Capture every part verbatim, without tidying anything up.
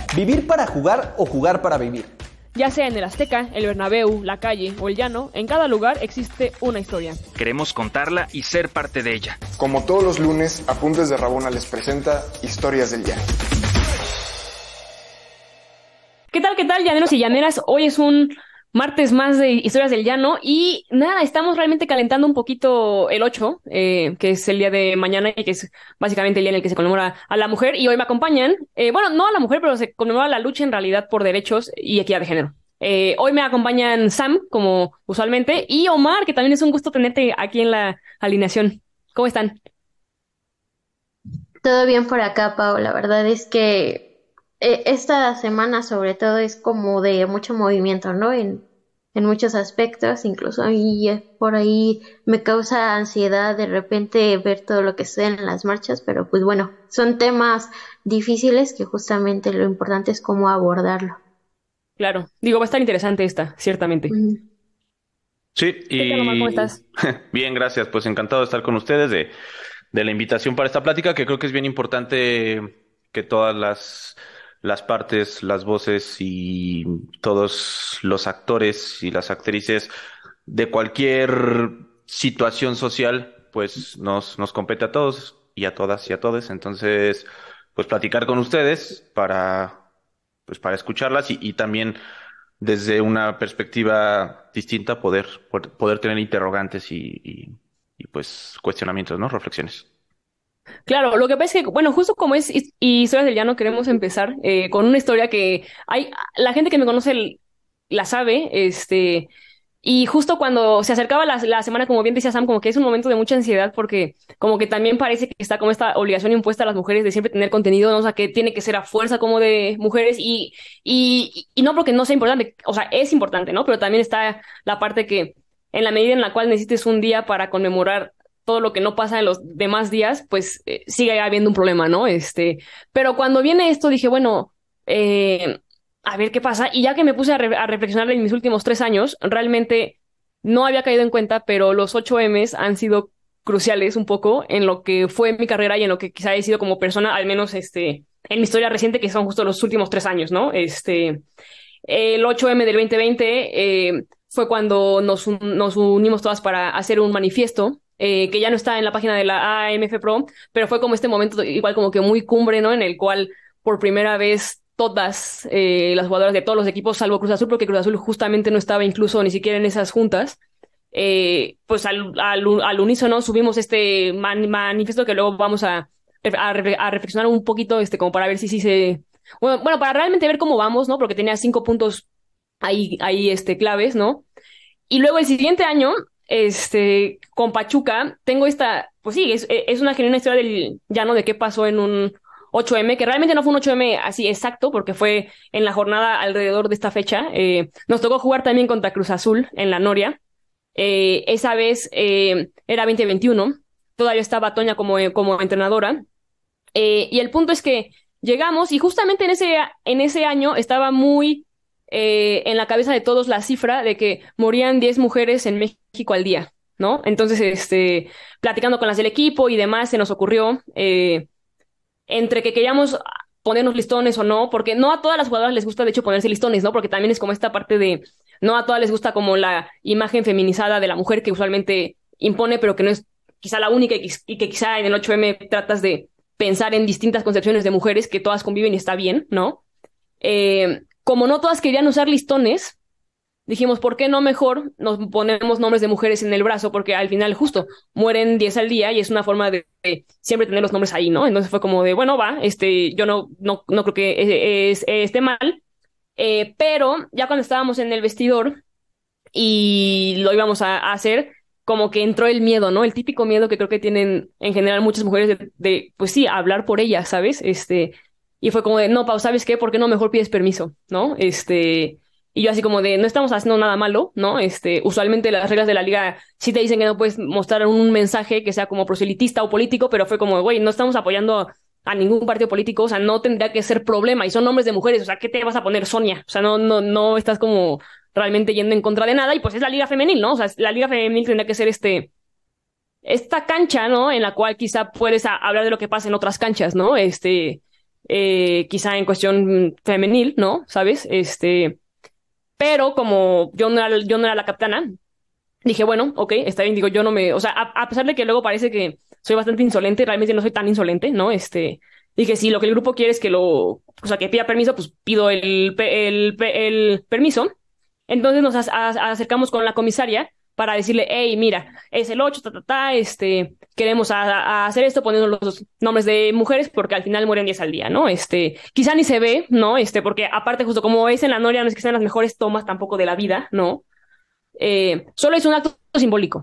¿Vivir para jugar o jugar para vivir? Ya sea en el Azteca, el Bernabéu, la calle o el llano, en cada lugar existe una historia. Queremos contarla y ser parte de ella. Como todos los lunes, Apuntes de Rabona les presenta Historias del Llano. ¿Qué tal, qué tal, llaneros y llaneras? Hoy es un martes más de Historias del Llano y nada, estamos realmente calentando un poquito el ocho, eh, que es el día de mañana y que es básicamente el día en el que se conmemora a la mujer. Y hoy me acompañan, eh, bueno, no a la mujer, pero se conmemora la lucha en realidad por derechos y equidad de género. Eh, hoy me acompañan Sam, como usualmente, y Omar, que también es un gusto tenerte aquí en la alineación. ¿Cómo están? Todo bien por acá, Pau. La verdad es que eh, esta semana sobre todo es como de mucho movimiento, ¿no? En, en muchos aspectos, incluso a mí eh, por ahí me causa ansiedad de repente ver todo lo que sucede en las marchas, pero pues bueno, son temas difíciles que justamente lo importante es cómo abordarlo. Claro, digo, va a estar interesante esta, ciertamente. Mm. Sí, ¿Qué tal, Omar? ¿Cómo y estás? bien, gracias. Pues encantado de estar con ustedes, de, de la invitación para esta plática, que creo que es bien importante que todas las, las partes, las voces y todos los actores y las actrices de cualquier situación social, pues nos, nos compete a todos y a todas y a todos. Entonces, pues platicar con ustedes para, pues para escucharlas y, y también desde una perspectiva distinta poder, poder, poder tener interrogantes y, y, y, pues cuestionamientos, ¿no? Reflexiones. Claro, lo que pasa es que, bueno, justo como es his- Historias del Llano, queremos empezar eh, con una historia que hay, la gente que me conoce l- la sabe, este, y justo cuando se acercaba la, la semana, como bien decía Sam, como que es un momento de mucha ansiedad porque como que también parece que está como esta obligación impuesta a las mujeres de siempre tener contenido, ¿no? O sea, que tiene que ser a fuerza como de mujeres y, y, y no porque no sea importante, o sea, es importante, ¿no? Pero también está la parte que en la medida en la cual necesites un día para conmemorar todo lo que no pasa en los demás días, pues eh, sigue habiendo un problema, ¿no? Este, pero cuando viene esto dije, bueno, eh, a ver qué pasa. Y ya que me puse a, re- a reflexionar en mis últimos tres años, realmente no había caído en cuenta, pero los ocho M's han sido cruciales un poco en lo que fue mi carrera y en lo que quizá he sido como persona, al menos este, en mi historia reciente, que son justo los últimos tres años, ¿no? Este, el ocho eme del veinte veinte eh, fue cuando nos, un- nos unimos todas para hacer un manifiesto. Eh, que ya no está en la página de la A M F Pro, pero fue como este momento igual como que muy cumbre, ¿no? En el cual por primera vez todas eh, las jugadoras de todos los equipos, salvo Cruz Azul, porque Cruz Azul justamente no estaba incluso ni siquiera en esas juntas, eh, pues al, al, al unísono subimos este man- manifiesto que luego vamos a, a, re- a reflexionar un poquito, este, como para ver si sí se... Bueno, bueno, para realmente ver cómo vamos, ¿no? Porque tenía cinco puntos ahí, ahí, este, claves, ¿no? Y luego el siguiente año, este, con Pachuca, tengo esta, pues sí, es, es una genuina historia del llano de qué pasó en un ocho eme, que realmente no fue un ocho eme así exacto, porque fue en la jornada alrededor de esta fecha. Eh, nos tocó jugar también contra Cruz Azul en la Noria. Eh, esa vez eh, era veinte veintiuno, todavía estaba Toña como, como entrenadora. Eh, y el punto es que llegamos y justamente en ese, en ese año estaba muy eh, en la cabeza de todos la cifra de que morían diez mujeres en México al día, ¿no? Entonces, este, platicando con las del equipo y demás, se nos ocurrió eh, entre que queríamos ponernos listones o no, porque no a todas las jugadoras les gusta de hecho ponerse listones, ¿no? Porque también es como esta parte de, no a todas les gusta como la imagen feminizada de la mujer que usualmente impone, pero que no es quizá la única y, y que quizá en el ocho eme tratas de pensar en distintas concepciones de mujeres que todas conviven y está bien, ¿no? Eh, como no todas querían usar listones, dijimos, ¿por qué no mejor nos ponemos nombres de mujeres en el brazo? Porque al final justo mueren diez al día y es una forma de, de siempre tener los nombres ahí, ¿no? Entonces fue como de, bueno, va, este, yo no, no, no creo que es, es- esté mal, eh, pero ya cuando estábamos en el vestidor y lo íbamos a, a hacer, como que entró el miedo, ¿no? El típico miedo que creo que tienen en general muchas mujeres de, de, pues sí, hablar por ellas, ¿sabes? Este, y fue como de, no, Pau, ¿sabes qué? ¿Por qué no mejor pides permiso? ¿No? Este, y yo así como de, no estamos haciendo nada malo, ¿no? Este, usualmente las reglas de la liga sí te dicen que no puedes mostrar un mensaje que sea como proselitista o político, pero fue como, güey, no estamos apoyando a ningún partido político, o sea, no tendría que ser problema, y son nombres de mujeres, o sea, ¿qué te vas a poner, Sonia? O sea, no, no, no estás como realmente yendo en contra de nada, y pues es la liga femenil, ¿no? O sea, la liga femenil tendría que ser este, esta cancha, ¿no? En la cual quizá puedes a- hablar de lo que pasa en otras canchas, ¿no? Este, eh, quizá en cuestión femenil, ¿no? ¿Sabes? Este, pero como yo no era, yo no era la capitana, dije, bueno, ok, está bien, digo, yo no me, o sea, a, a pesar de que luego parece que soy bastante insolente, realmente no soy tan insolente, ¿no? Este, dije, si lo que el grupo quiere es que lo, o sea, que pida permiso, pues pido el, pe- el, pe- el permiso. Entonces nos ac- a- acercamos con la comisaria para decirle, hey, mira, es el ocho ta, ta, ta, este, queremos a, a hacer esto poniendo los nombres de mujeres porque al final mueren diez al día, ¿no? Este, quizá ni se ve, ¿no? Este, porque aparte justo como es en la noria, no es que sean las mejores tomas tampoco de la vida, ¿no? Eh, solo es un acto simbólico.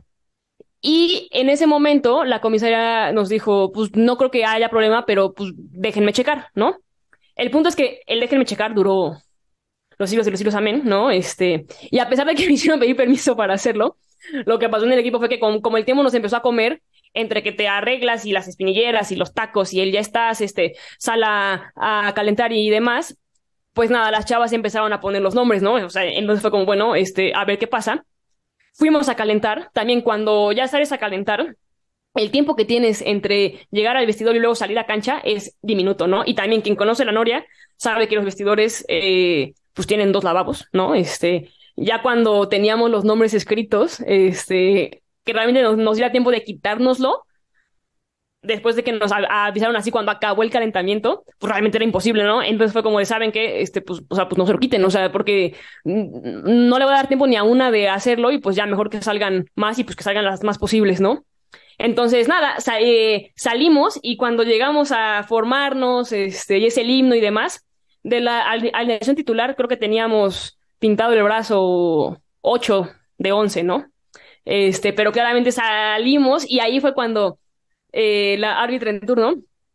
Y en ese momento la comisaria nos dijo, pues no creo que haya problema, pero pues déjenme checar, ¿no? El punto es que el déjenme checar duró los siglos y los siglos, amén, ¿no? Este, y a pesar de que me hicieron pedir permiso para hacerlo, lo que pasó en el equipo fue que con- como el tiempo nos empezó a comer, entre que te arreglas y las espinilleras y los tacos y él ya estás, este, sal a, a calentar y demás, pues nada, las chavas empezaron a poner los nombres, ¿no? O sea, entonces fue como, bueno, este, a ver qué pasa. Fuimos a calentar. También cuando ya sales a calentar, el tiempo que tienes entre llegar al vestidor y luego salir a cancha es diminuto, ¿no? Y también quien conoce la noria sabe que los vestidores eh, pues tienen dos lavabos, ¿no? Este, ya cuando teníamos los nombres escritos, este, que realmente nos, nos diera tiempo de quitárnoslo, después de que nos a- avisaron así cuando acabó el calentamiento, pues realmente era imposible, ¿no? Entonces fue como de, ¿saben qué? Este, pues, o sea, pues no se lo quiten, o sea, porque mm, no le va a dar tiempo ni a una de hacerlo y pues ya mejor que salgan más y pues que salgan las más posibles, ¿no? Entonces, nada, sa- eh, salimos y cuando llegamos a formarnos, este, y es el himno y demás, de la ali- alineación titular creo que teníamos pintado el brazo ocho de once, ¿no? Este, pero claramente salimos y ahí fue cuando eh, la árbitra en turno,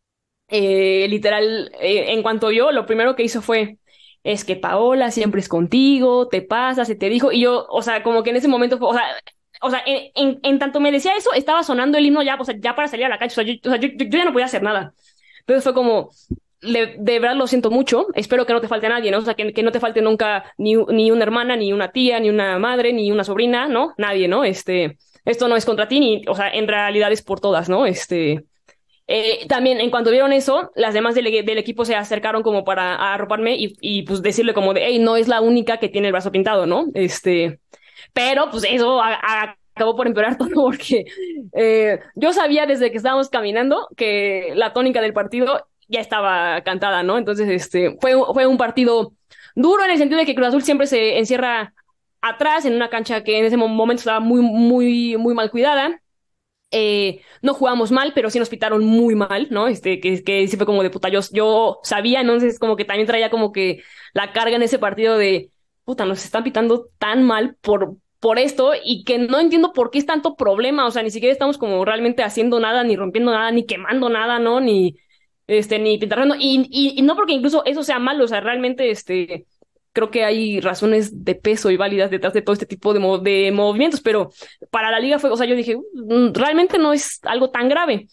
eh, literal, eh, en cuanto yo, lo primero que hizo fue, es que Paola siempre es contigo, te pasa, se te dijo, y yo, o sea, como que en ese momento, fue, o sea, o sea, en, en, en tanto me decía eso, estaba sonando el himno ya, o sea, ya para salir a la cancha, o sea, yo, o sea, yo, yo, yo ya no podía hacer nada. Entonces fue como, le- de verdad lo siento mucho, espero que no te falte nadie, ¿no? O sea, que, que no te falte nunca ni, u- ni una hermana, ni una tía, ni una madre, ni una sobrina, ¿no? Nadie, ¿no? Este, esto no es contra ti, ni, o sea, en realidad es por todas, ¿no? Este, eh, también en cuanto vieron eso, las demás del, del equipo se acercaron como para arroparme y, y pues decirle como de, hey, no es la única que tiene el brazo pintado, ¿no? Este, pero pues eso a- a- acabó por empeorar todo porque eh, yo sabía desde que estábamos caminando que la tónica del partido ya estaba cantada, ¿no? Entonces, este, fue, fue un partido duro en el sentido de que Cruz Azul siempre se encierra atrás en una cancha que en ese mo- momento estaba muy, muy, muy mal cuidada. Eh, no jugamos mal, pero sí nos pitaron muy mal, ¿no? Este, que, que sí fue como de puta, yo, yo sabía, entonces como que también traía como que la carga en ese partido de puta, nos están pitando tan mal por, por esto y que no entiendo por qué es tanto problema, o sea, ni siquiera estamos como realmente haciendo nada, ni rompiendo nada, ni quemando nada, ¿no? Ni, este, ni pintarrando, y, y, y no porque incluso eso sea malo, o sea, realmente, este, creo que hay razones de peso y válidas detrás de todo este tipo de, mo- de movimientos, pero para la liga fue, o sea, yo dije, "Mm, realmente no es algo tan grave".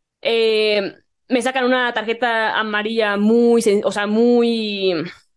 Eh, Me sacan una tarjeta amarilla muy, sen- o sea, muy,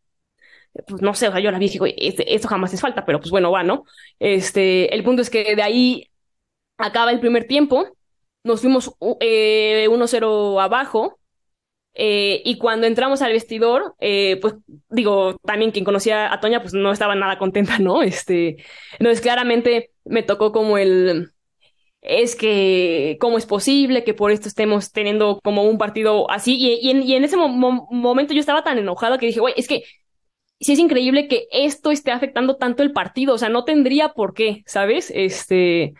pues no sé, o sea, yo la vi y dije, "Güey, este- esto jamás es falta", pero pues bueno, va, ¿no? Este, el punto es que de ahí acaba el primer tiempo, nos fuimos u- eh, uno cero abajo, eh, y cuando entramos al vestidor, eh, pues digo, también quien conocía a Toña, pues no estaba nada contenta, ¿no? Este, entonces claramente me tocó como el, es que, ¿cómo es posible que por esto estemos teniendo como un partido así? Y, y en, y en ese mo- mo- momento yo estaba tan enojada que dije, güey, es que sí es increíble que esto esté afectando tanto el partido, o sea, no tendría por qué, ¿sabes? Este,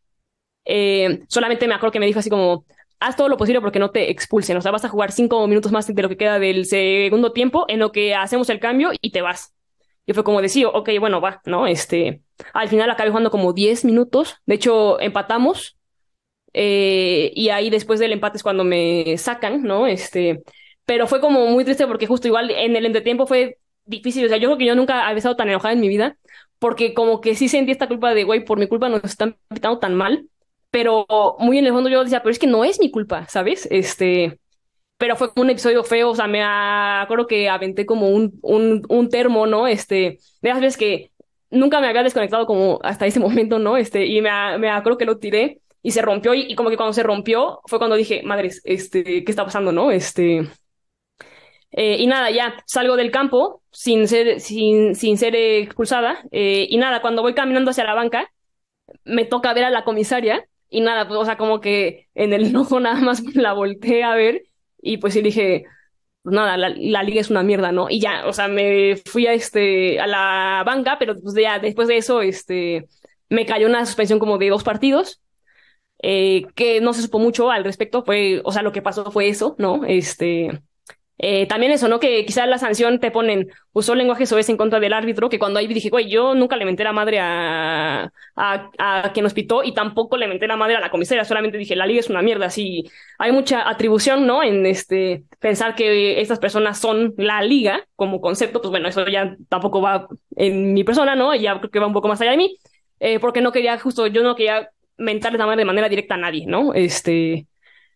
eh, solamente me acuerdo que me dijo así como, haz todo lo posible porque no te expulsen, o sea, vas a jugar cinco minutos más de lo que queda del segundo tiempo en lo que hacemos el cambio y te vas. Y fue como decía, ok, bueno, va, ¿no? Este, al final acabé jugando como diez minutos, de hecho empatamos, eh, y ahí después del empate es cuando me sacan, ¿no? Este, pero fue como muy triste porque justo igual en el entretiempo fue difícil, o sea, yo creo que yo nunca había estado tan enojada en mi vida, porque como que sí sentí esta culpa de, güey, por mi culpa nos están pitando tan mal, pero muy en el fondo yo decía, pero es que no es mi culpa, ¿sabes? Este, pero fue un episodio feo, o sea, me acuerdo que aventé como un, un, un termo, ¿no? Este, de esas veces que nunca me había desconectado como hasta ese momento, ¿no? Este, y me, me acuerdo que lo tiré y se rompió y, y como que cuando se rompió fue cuando dije, madres, este, ¿qué está pasando, no? Este, Eh, y nada, ya salgo del campo sin ser, sin, sin ser eh, expulsada. Eh, y nada, cuando voy caminando hacia la banca, me toca ver a la comisaria. Y nada, pues, o sea, como que en el enojo nada más la volteé a ver. Y pues sí dije, pues nada, la, la liga es una mierda, ¿no? Y ya, o sea, me fui a, este, a la banca, pero pues ya después de eso, este, me cayó una suspensión como de dos partidos. Eh, que no se supo mucho al respecto. Fue, o sea, lo que pasó fue eso, ¿no? Este. Eh, también eso, ¿no? Que quizás la sanción te ponen, usó lenguaje soez en contra del árbitro, que cuando ahí dije, güey, yo nunca le menté la madre a, a, a quien nos pitó y tampoco le menté la madre a la comisaria, solamente dije, la liga es una mierda, así hay mucha atribución, ¿no? En este, pensar que estas personas son la liga como concepto, pues bueno, eso ya tampoco va en mi persona, ¿no? Ya creo que va un poco más allá de mí, eh, porque no quería, justo, yo no quería mentarle la madre de manera directa a nadie, ¿no? Este...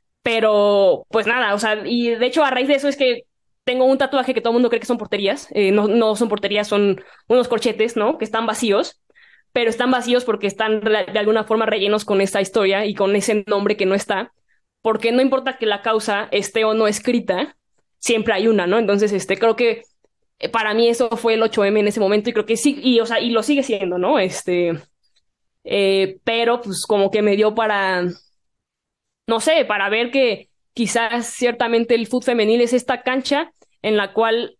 Pero, pues nada, o sea, y de hecho a raíz de eso es que tengo un tatuaje que todo el mundo cree que son porterías. Eh, no, no son porterías, son unos corchetes, ¿no? Que están vacíos, pero están vacíos porque están de alguna forma rellenos con esta historia y con ese nombre que no está. Porque no importa que la causa esté o no escrita, siempre hay una, ¿no? Entonces, este, creo que eh, para mí eso fue el ocho eme en ese momento y creo que sí, y, o sea, y lo sigue siendo, ¿no? Este, eh, pero pues como que me dio para no sé, para ver que quizás ciertamente el fútbol femenil es esta cancha en la cual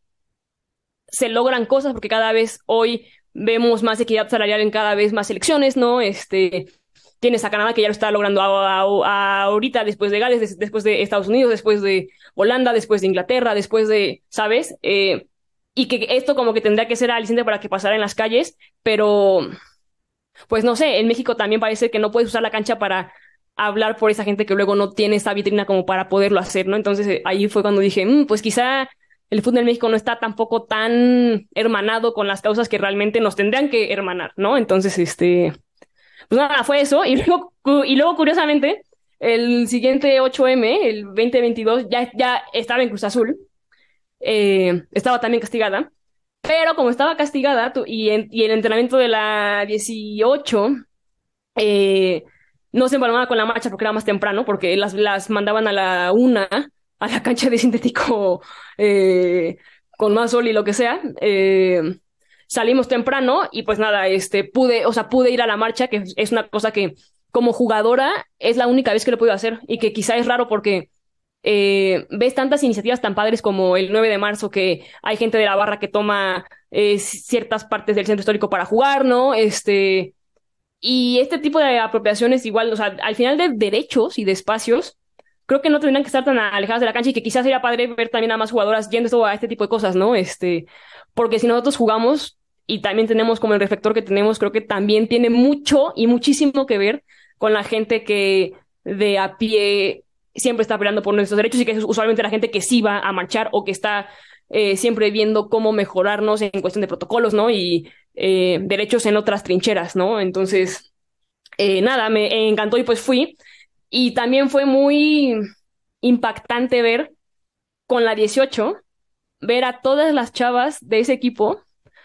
se logran cosas, porque cada vez hoy vemos más equidad salarial en cada vez más selecciones, ¿no? Este, tienes a Canadá que ya lo está logrando a, a, a ahorita, después de Gales, des, después de Estados Unidos, después de Holanda, después de Inglaterra, después de, ¿sabes? Eh, y que esto como que tendría que ser aliciente para que pasara en las calles, pero pues no sé, en México también parece que no puedes usar la cancha para hablar por esa gente que luego no tiene esa vitrina como para poderlo hacer, ¿no? Entonces eh, ahí fue cuando dije, mmm, pues quizá el fútbol en México no está tampoco tan hermanado con las causas que realmente nos tendrían que hermanar, ¿no? Entonces, este, pues nada, fue eso. Y luego, y luego curiosamente, el siguiente ocho eme, el veinte veintidós, ya, ya estaba en Cruz Azul, eh, estaba también castigada, pero como estaba castigada tu, y, en, y el entrenamiento de la dieciocho, eh, no se empalmaba con la marcha porque era más temprano, porque las, las mandaban a la una a la cancha de sintético eh, con más sol y lo que sea. Eh, salimos temprano y pues nada, este, pude, o sea, pude ir a la marcha, que es una cosa que como jugadora es la única vez que lo puedo hacer y que quizá es raro porque eh, ves tantas iniciativas tan padres como el nueve de marzo, que hay gente de la barra que toma eh, ciertas partes del centro histórico para jugar, ¿no? Este, y este tipo de apropiaciones igual, o sea, al final de derechos y de espacios, creo que no tendrían que estar tan alejadas de la cancha y que quizás sería padre ver también a más jugadoras yendo a este tipo de cosas, ¿no? Este, porque si nosotros jugamos y también tenemos como el reflector que tenemos, creo que también tiene mucho y muchísimo que ver con la gente que de a pie siempre está peleando por nuestros derechos y que es usualmente la gente que sí va a marchar o que está eh, siempre viendo cómo mejorarnos en cuestión de protocolos, ¿no? Y eh, derechos en otras trincheras, ¿no? Entonces, eh, nada, me encantó y pues fui. Y también fue muy impactante ver con la dieciocho, ver a todas las chavas de ese equipo,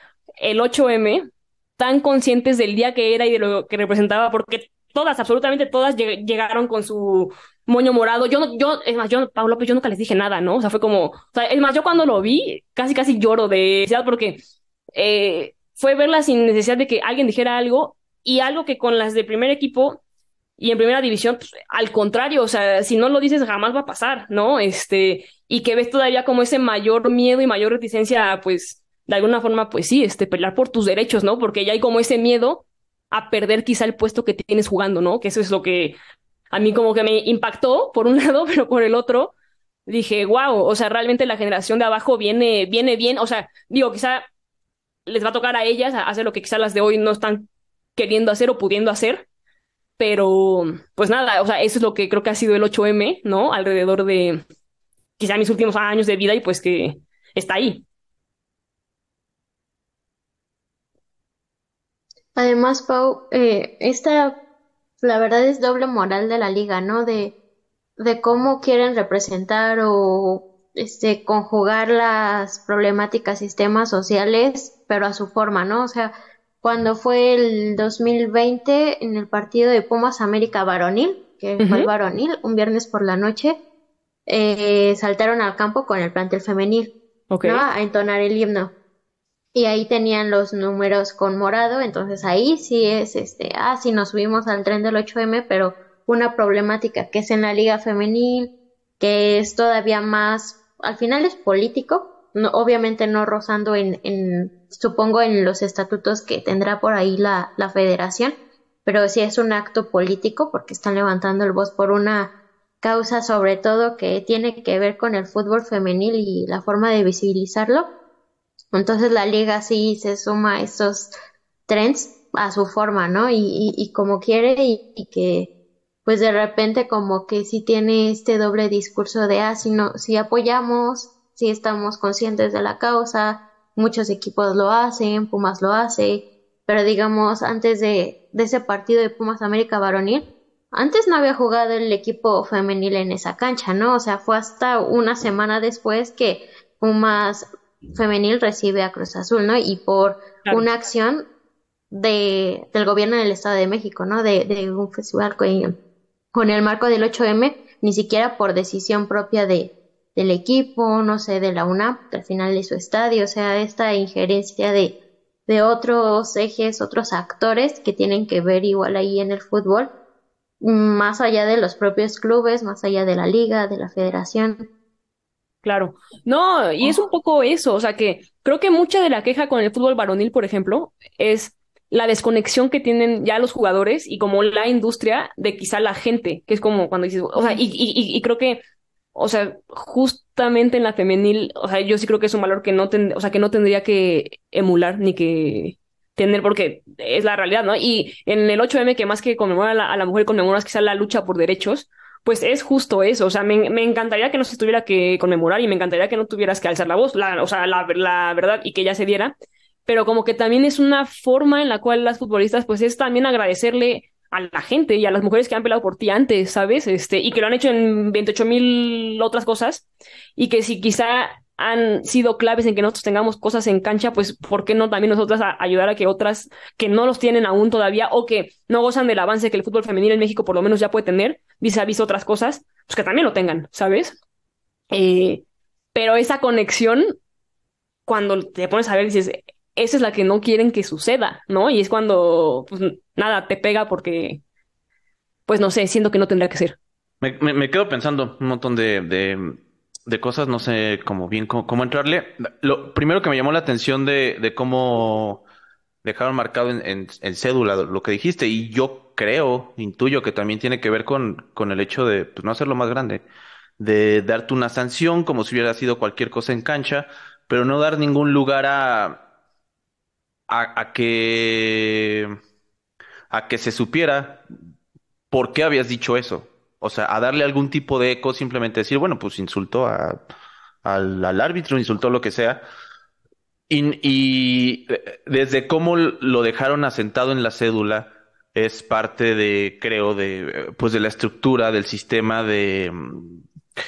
el ocho eme, tan conscientes del día que era y de lo que representaba, porque todas, absolutamente todas lleg- llegaron con su moño morado. Yo, no- yo, es más, yo, Pablo López, yo nunca les dije nada, ¿no? O sea, fue como, o sea, es más, yo cuando lo vi, casi, casi lloro de felicidad porque eh, fue verla sin necesidad de que alguien dijera algo y algo que con las de primer equipo y en primera división, pues, al contrario, o sea, si no lo dices jamás va a pasar, ¿no? Este, y que ves todavía como ese mayor miedo y mayor reticencia, a, pues, de alguna forma, pues sí, este, pelear por tus derechos, ¿no? Porque ya hay como ese miedo a perder quizá el puesto que tienes jugando, ¿no? Que eso es lo que a mí como que me impactó por un lado, pero por el otro dije, wow, o sea, realmente la generación de abajo viene, viene bien, o sea, digo, quizá les va a tocar a ellas hacer lo que quizá las de hoy no están queriendo hacer o pudiendo hacer, pero pues nada, o sea, eso es lo que creo que ha sido el ocho eme, ¿no? Alrededor de quizá mis últimos años de vida y pues que está ahí. Además, Pau, eh, esta, la verdad es doble moral de la liga, ¿no? De, de cómo quieren representar o este, conjugar las problemáticas y temas sociales, pero a su forma, ¿no? O sea, cuando fue el dos mil veinte en el partido de Pumas América varonil, que fue el Ujú. varonil, un viernes por la noche, eh, saltaron al campo con el plantel femenil. Ok. ¿no? A entonar el himno. Y ahí tenían los números con morado, entonces ahí sí es, este, ah, sí nos subimos al tren del ocho eme, pero una problemática que es en la liga femenil, que es todavía más, al final es político, no, obviamente no rozando en, en, supongo en los estatutos que tendrá por ahí la, la federación, pero sí es un acto político porque están levantando el voz por una causa sobre todo que tiene que ver con el fútbol femenil y la forma de visibilizarlo. Entonces la liga sí se suma a estos trends a su forma, ¿no? Y, y, y como quiere y, y que pues de repente como que sí tiene este doble discurso de, ah, si no, si apoyamos, si estamos conscientes de la causa, muchos equipos lo hacen, Pumas lo hace, pero digamos antes de, de ese partido de Pumas América Varonil, antes no había jugado el equipo femenil en esa cancha, ¿no? O sea, fue hasta una semana después que Pumas femenil recibe a Cruz Azul, ¿no? Y por Claro. una acción de, del gobierno del Estado de México, ¿no? De, de un festival con, con el marco del ocho eme, ni siquiera por decisión propia de, del equipo, no sé, de la UNAM, que al final es su estadio, o sea, esta injerencia de, de otros ejes, otros actores que tienen que ver igual ahí en el fútbol, más allá de los propios clubes, más allá de la liga, de la federación. Claro. No, y es un poco eso, o sea que creo que mucha de la queja con el fútbol varonil, por ejemplo, es la desconexión que tienen ya los jugadores y como la industria de quizá la gente, que es como cuando dices, o sea, y, y, y y creo que, o sea, justamente en la femenil, o sea, yo sí creo que es un valor que no ten, o sea, que no tendría que emular ni que tener, porque es la realidad, ¿no? Y en el ocho eme, que más que conmemorar a la, a la mujer, conmemoras quizá la lucha por derechos, pues es justo eso, o sea, me, me encantaría que no se tuviera que conmemorar y me encantaría que no tuvieras que alzar la voz, la, o sea, la, la verdad, y que ya se diera, pero como que también es una forma en la cual las futbolistas, pues es también agradecerle a la gente y a las mujeres que han peleado por ti antes, ¿sabes? Este, y que lo han hecho en veintiocho mil otras cosas, y que si quizá han sido claves en que nosotros tengamos cosas en cancha, pues ¿por qué no también nosotras a ayudar a que otras que no los tienen aún todavía o que no gozan del avance que el fútbol femenil en México por lo menos ya puede tener, vis a vis otras cosas, pues que también lo tengan, ¿sabes? Eh, pero esa conexión, cuando te pones a ver, dices, esa es la que no quieren que suceda, ¿no? Y es cuando, pues nada, te pega porque, pues no sé, siento que no tendría que ser. Me, me, me quedo pensando un montón de, de, de cosas, no sé cómo bien cómo, cómo entrarle. Lo primero que me llamó la atención de, de cómo dejaron marcado en, en, en cédula lo que dijiste, y yo creo, intuyo que también tiene que ver con, con el hecho de pues, no hacerlo más grande, de darte una sanción como si hubiera sido cualquier cosa en cancha, pero no dar ningún lugar a, a, a que a que se supiera por qué habías dicho eso. O sea, a darle algún tipo de eco, simplemente decir, bueno, pues insultó a, al, al árbitro, insultó lo que sea. Y, y eh, desde cómo lo dejaron asentado en la cédula es parte de, creo, de, eh, pues de la estructura del sistema de, mm,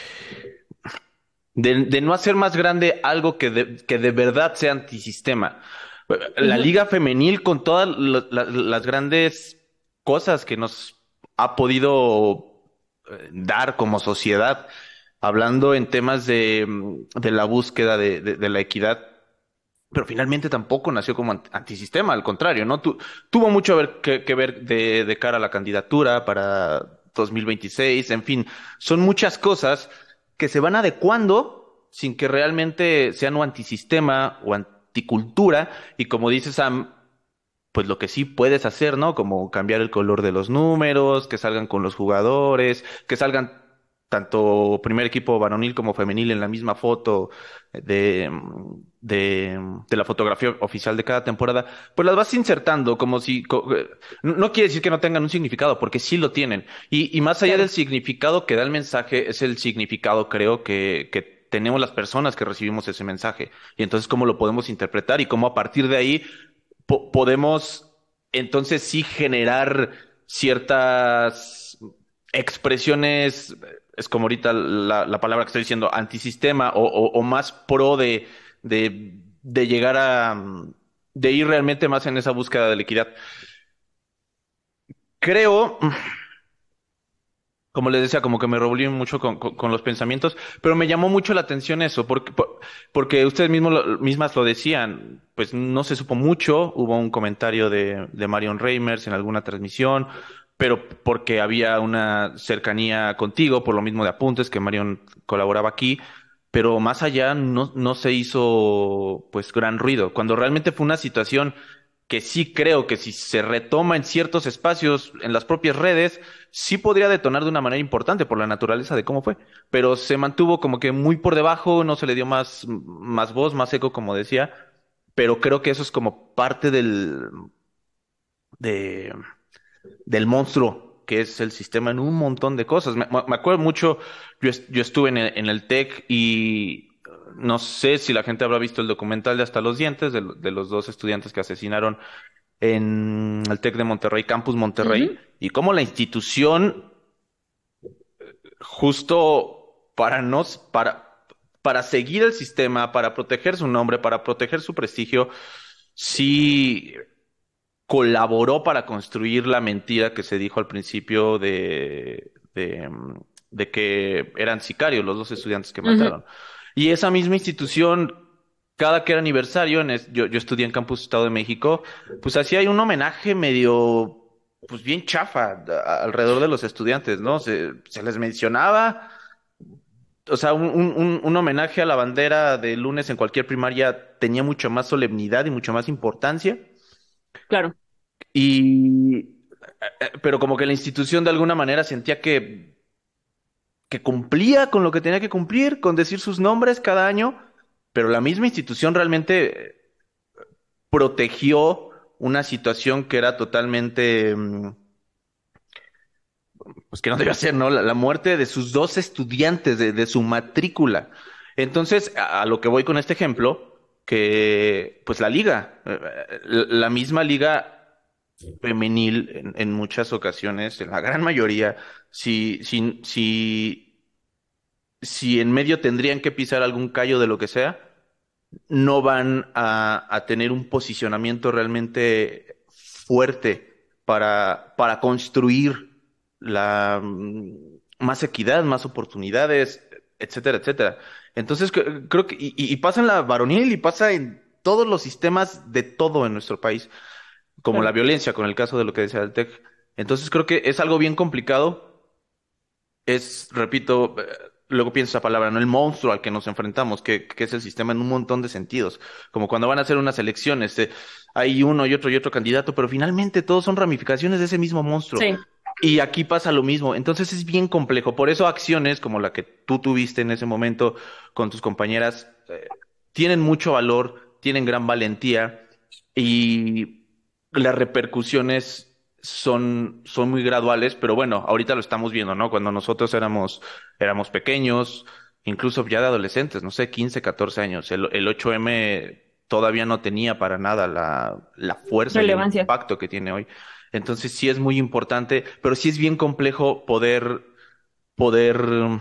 de, de no hacer más grande algo que de, que de verdad sea antisistema. La Ujú. liga femenil con todas lo- la- las grandes cosas que nos ha podido eh, dar como sociedad, hablando en temas de, mm, de la búsqueda de, de- de la equidad, pero finalmente tampoco nació como ant- antisistema, al contrario, ¿no? Tu- tuvo mucho ver- que, que ver de, de cara a la candidatura para dos mil veintiséis, en fin, son muchas cosas que se van adecuando sin que realmente sean o antisistema o anticultura, y como dice Sam, pues lo que sí puedes hacer, ¿no? Como cambiar el color de los números, que salgan con los jugadores, que salgan tanto primer equipo varonil como femenil en la misma foto de, de, de la fotografía oficial de cada temporada, pues las vas insertando como si, co- eh, no no quiere decir que no tengan un significado, porque sí lo tienen. Y, y más allá del Claro. significado que da el mensaje, es el significado, creo, que, que tenemos las personas que recibimos ese mensaje. Y entonces, ¿cómo lo podemos interpretar y cómo a partir de ahí po- podemos entonces sí generar ciertas expresiones, es como ahorita la, la palabra que estoy diciendo, antisistema o, o, o más pro de, de, de llegar a, mm, de ir realmente más en esa búsqueda de la equidad. Creo, Como les decía, como que me revolví mucho con, con, con los pensamientos, pero me llamó mucho la atención eso, porque, por- porque ustedes mismos lo- mismas lo decían, pues no se supo mucho, hubo un comentario de, de Marion Reimers en alguna transmisión, pero porque había una cercanía contigo, por lo mismo de apuntes, que Marion colaboraba aquí, pero más allá no, no se hizo pues gran ruido, cuando realmente fue una situación que sí creo que si se retoma en ciertos espacios, en las propias redes, sí podría detonar de una manera importante por la naturaleza de cómo fue, pero se mantuvo como que muy por debajo, no se le dio más, más voz, más eco, como decía, pero creo que eso es como parte del, de, del monstruo que es el sistema en un montón de cosas. Me, me acuerdo mucho, yo, est- yo estuve en el, en el TEC y no sé si la gente habrá visto el documental de Hasta los Dientes, de, lo- de los dos estudiantes que asesinaron en el TEC de Monterrey, Campus Monterrey, Ujú. y cómo la institución, justo para nos, para, para seguir el sistema, para proteger su nombre, para proteger su prestigio, sí colaboró para construir la mentira que se dijo al principio de, de, mm, de que eran sicarios los dos estudiantes que Ujú. mataron. Y esa misma institución, cada que era aniversario, en es- yo, yo estudié en Campus Estado de México, pues hacía ahí un homenaje medio, pues bien chafa a- alrededor de los estudiantes, ¿no? Se, se les mencionaba, o sea, un, un, un un homenaje a la bandera de lunes en cualquier primaria tenía mucho más solemnidad y mucho más importancia. Claro. Y, eh, pero como que la institución de alguna manera sentía que, que cumplía con lo que tenía que cumplir, con decir sus nombres cada año, pero la misma institución realmente eh, protegió una situación que era totalmente, mm, pues que no debía ser, ¿no? La, la muerte de sus dos estudiantes, de, de su matrícula. Entonces, a, a lo que voy con este ejemplo, que pues la liga, eh, eh, la la misma liga femenil en, en muchas ocasiones, en la gran mayoría, si, si, si, si en medio tendrían que pisar algún callo de lo que sea, no van a, a tener un posicionamiento realmente fuerte para, para construir la mm, más equidad, más oportunidades, etcétera, etcétera. Entonces, cre- creo que, y, y y pasa en la varonil y pasa en todos los sistemas de todo en nuestro país como la Claro. violencia, con el caso de lo que decía el TEC. Entonces creo que es algo bien complicado. Es, repito, eh, luego pienso esa palabra, ¿no? El monstruo al que nos enfrentamos, que, que es el sistema en un montón de sentidos. Como cuando van a hacer unas elecciones, eh, hay uno y otro y otro candidato, pero finalmente todos son ramificaciones de ese mismo monstruo. Sí. Y aquí pasa lo mismo. Entonces es bien complejo. Por eso acciones como la que tú tuviste en ese momento con tus compañeras eh, tienen mucho valor, tienen gran valentía y las repercusiones son, son muy graduales, pero bueno, ahorita lo estamos viendo, ¿no? Cuando nosotros éramos, éramos pequeños, incluso ya de adolescentes, no sé, quince catorce años, el, el ocho eme todavía no tenía para nada la, la fuerza y el Relevancia. impacto que tiene hoy. Entonces sí es muy importante, pero sí es bien complejo poder, poder mm,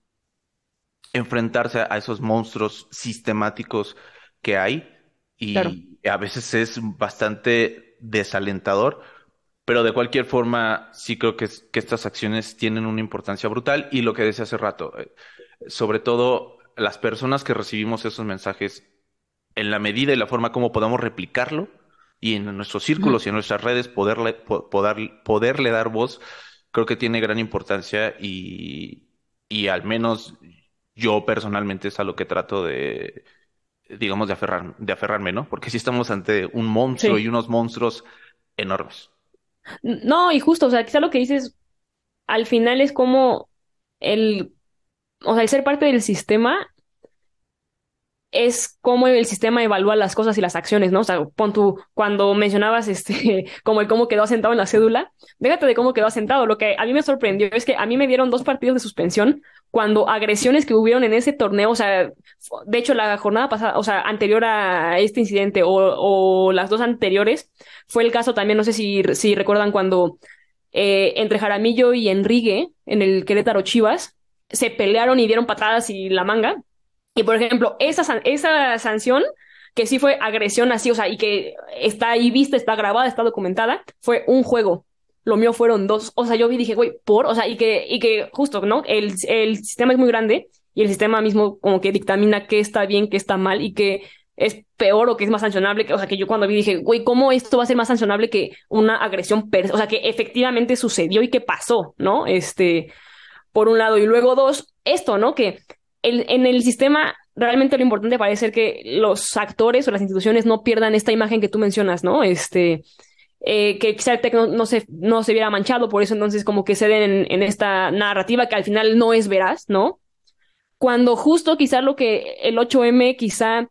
enfrentarse a esos monstruos sistemáticos que hay Claro. y a veces es bastante desalentador, pero de cualquier forma sí creo que, es- que estas acciones tienen una importancia brutal y lo que decía hace rato, eh, sobre todo las personas que recibimos esos mensajes en la medida y la forma como podamos replicarlo y en nuestros Ujú. círculos y en nuestras redes poderle, po- poder- poderle dar voz, creo que tiene gran importancia y, y al menos yo personalmente es a lo que trato de, digamos, de aferrar, de aferrarme, ¿no? Porque sí estamos ante un monstruo y Sí. unos monstruos enormes. No, y justo, o sea, quizá lo que dices al final es como el, o sea, el ser parte del sistema es cómo el sistema evalúa las cosas y las acciones, ¿no? O sea, pon tú, cuando mencionabas este, como el cómo quedó asentado en la cédula, déjate de cómo quedó asentado. Lo que a mí me sorprendió es que a mí me dieron dos partidos de suspensión cuando agresiones que hubieron en ese torneo, o sea, fu- de hecho, la jornada pasada, o sea, anterior a este incidente o, o las dos anteriores, fue el caso también, no sé si, si recuerdan cuando eh, entre Jaramillo y Enrique en el Querétaro Chivas se pelearon y dieron patadas y la manga. Y por ejemplo, esa, san- esa sanción, que sí fue agresión así, o sea, y que está ahí vista, está grabada, está documentada, fue un juego. lo mío fueron dos. O sea, yo vi y dije, güey, por, o sea, y que, y que justo, ¿no? El, el sistema es muy grande y el sistema mismo como que dictamina qué está bien, qué está mal y qué es peor o qué es más sancionable. Que, o sea, que yo cuando vi dije, güey, ¿cómo esto va a ser más sancionable que una agresión? Per o sea, que efectivamente sucedió y que pasó, ¿no? Este, por un lado. Y luego dos, esto, ¿no? Que el, en el sistema realmente lo importante parece ser que los actores o las instituciones no pierdan esta imagen que tú mencionas, ¿no? Este, eh, que quizá el TEC no, no, se, no se viera manchado, por eso entonces como que ceden en, en esta narrativa que al final no es veraz, ¿no? Cuando justo quizá lo que el ocho eme quizá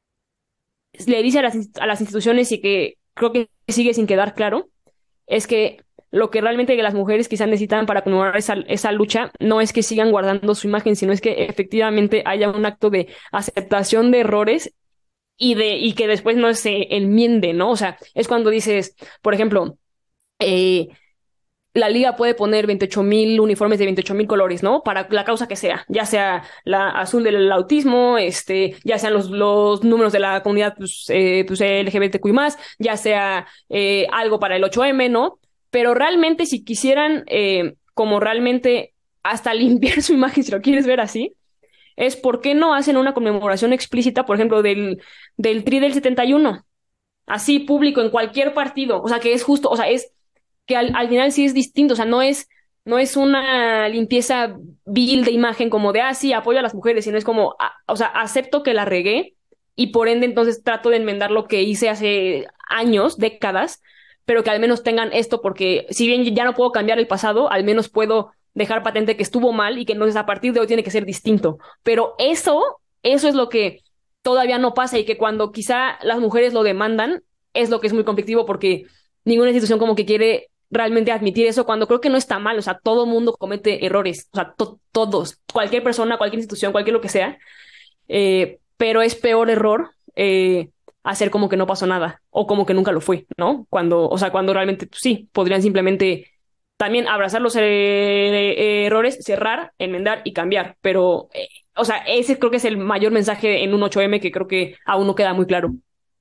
le dice a las, a las instituciones y que creo que sigue sin quedar claro, es que lo que realmente las mujeres quizás necesitan para conmemorar esa, esa lucha no es que sigan guardando su imagen, sino es que efectivamente haya un acto de aceptación de errores y de y que después no se enmiende, ¿no? O sea, es cuando dices, por ejemplo, eh, la liga puede poner veintiocho mil uniformes de veintiocho mil colores, ¿no? Para la causa que sea, ya sea la azul del autismo, este, ya sean los, los números de la comunidad pues, eh, pues L G B T Q I más, ya sea eh, algo para el ocho eme, ¿no? Pero realmente si quisieran eh, como realmente hasta limpiar su imagen, si lo quieres ver así, es por qué no hacen una conmemoración explícita, por ejemplo, del, del Tri del setenta y uno, así público en cualquier partido, o sea, que es justo, o sea, es que al, al final sí es distinto, o sea, no es, no es una limpieza vil de imagen como de, ah, sí, apoyo a las mujeres, sino es como, ah, o sea, acepto que la regué y por ende entonces trato de enmendar lo que hice hace años, décadas, pero que al menos tengan esto, porque si bien ya no puedo cambiar el pasado, al menos puedo dejar patente que estuvo mal y que entonces a partir de hoy tiene que ser distinto. Pero eso, eso es lo que todavía no pasa y que cuando quizá las mujeres lo demandan, es lo que es muy conflictivo porque ninguna institución como que quiere realmente admitir eso cuando creo que no está mal, o sea, todo mundo comete errores, o sea, to todos, cualquier persona, cualquier institución, cualquier lo que sea, eh, pero es peor error eh, hacer como que no pasó nada o como que nunca lo fue, ¿no? Cuando, o sea, cuando realmente pues, sí, podrían simplemente también abrazar los eh, eh, errores, cerrar, enmendar y cambiar, pero, eh, o sea, ese creo que es el mayor mensaje en un ocho eme que creo que aún no queda muy claro.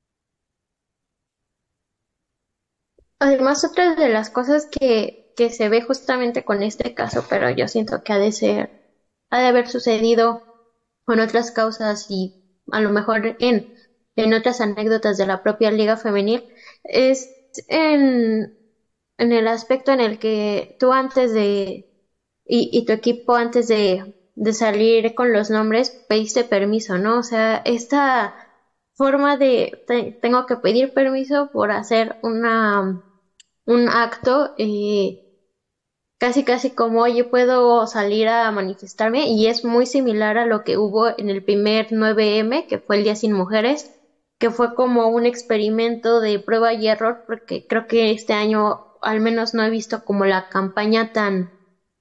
Además, otra de las cosas que, que se ve justamente con este caso, pero yo siento que ha de ser, ha de haber sucedido con otras causas y a lo mejor en, en otras anécdotas de la propia Liga Femenil, es en, en el aspecto en el que tú antes de, y, y tu equipo antes de, de salir con los nombres, pediste permiso, ¿no? O sea, esta forma de, te- tengo que pedir permiso por hacer una un acto, eh, casi casi como, oye, puedo salir a manifestarme, y es muy similar a lo que hubo en el primer nueve eme, que fue el Día Sin Mujeres, que fue como un experimento de prueba y error, porque creo que este año al menos no he visto como la campaña tan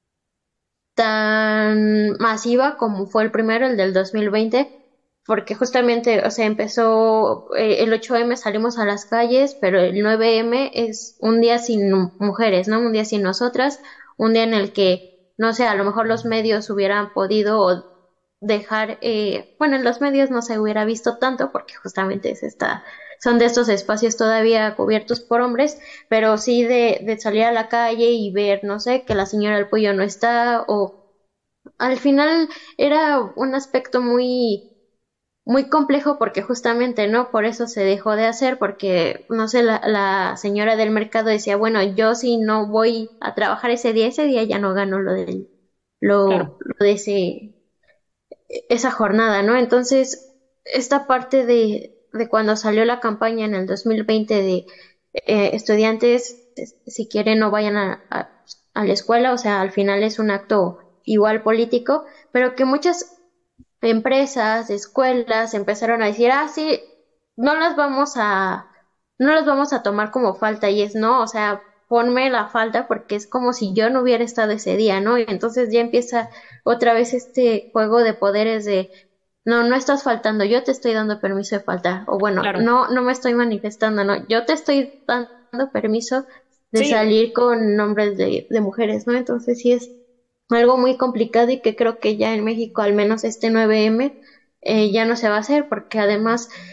tan masiva como fue el primero, el del dos mil veinte, porque justamente, o sea, empezó eh, el ocho eme, salimos a las calles, pero el nueve eme es un día sin mujeres, ¿no? Un día sin nosotras, un día en el que, no sé, a lo mejor los medios hubieran podido dejar, eh, bueno, en los medios no se hubiera visto tanto, porque justamente es esta, son de estos espacios todavía cubiertos por hombres, pero sí de, de salir a la calle y ver, no sé, que la señora del pollo no está, o al final era un aspecto muy muy complejo porque justamente, ¿no? Por eso se dejó de hacer, porque, no sé, la, la señora del mercado decía, bueno, yo si no voy a trabajar ese día, ese día ya no gano lo del, Claro. lo, lo de ese, esa jornada, ¿no? Entonces, esta parte de, de cuando salió la campaña en el dos mil veinte de eh, estudiantes, si quieren no vayan a, a, a la escuela, o sea, al final es un acto igual político, pero que muchas empresas, escuelas empezaron a decir, ah, sí, no las vamos a, no las vamos a tomar como falta, y es no, o sea, ponme la falta porque es como si yo no hubiera estado ese día, ¿no? Y entonces ya empieza otra vez este juego de poderes de, no, no estás faltando, yo te estoy dando permiso de faltar, o bueno, Claro. no, no me estoy manifestando, no, yo te estoy dando permiso de Sí, salir con nombres de, de mujeres, ¿no? Entonces sí es algo muy complicado y que creo que ya en México, al menos este nueve eme, eh, ya no se va a hacer, porque además, eh,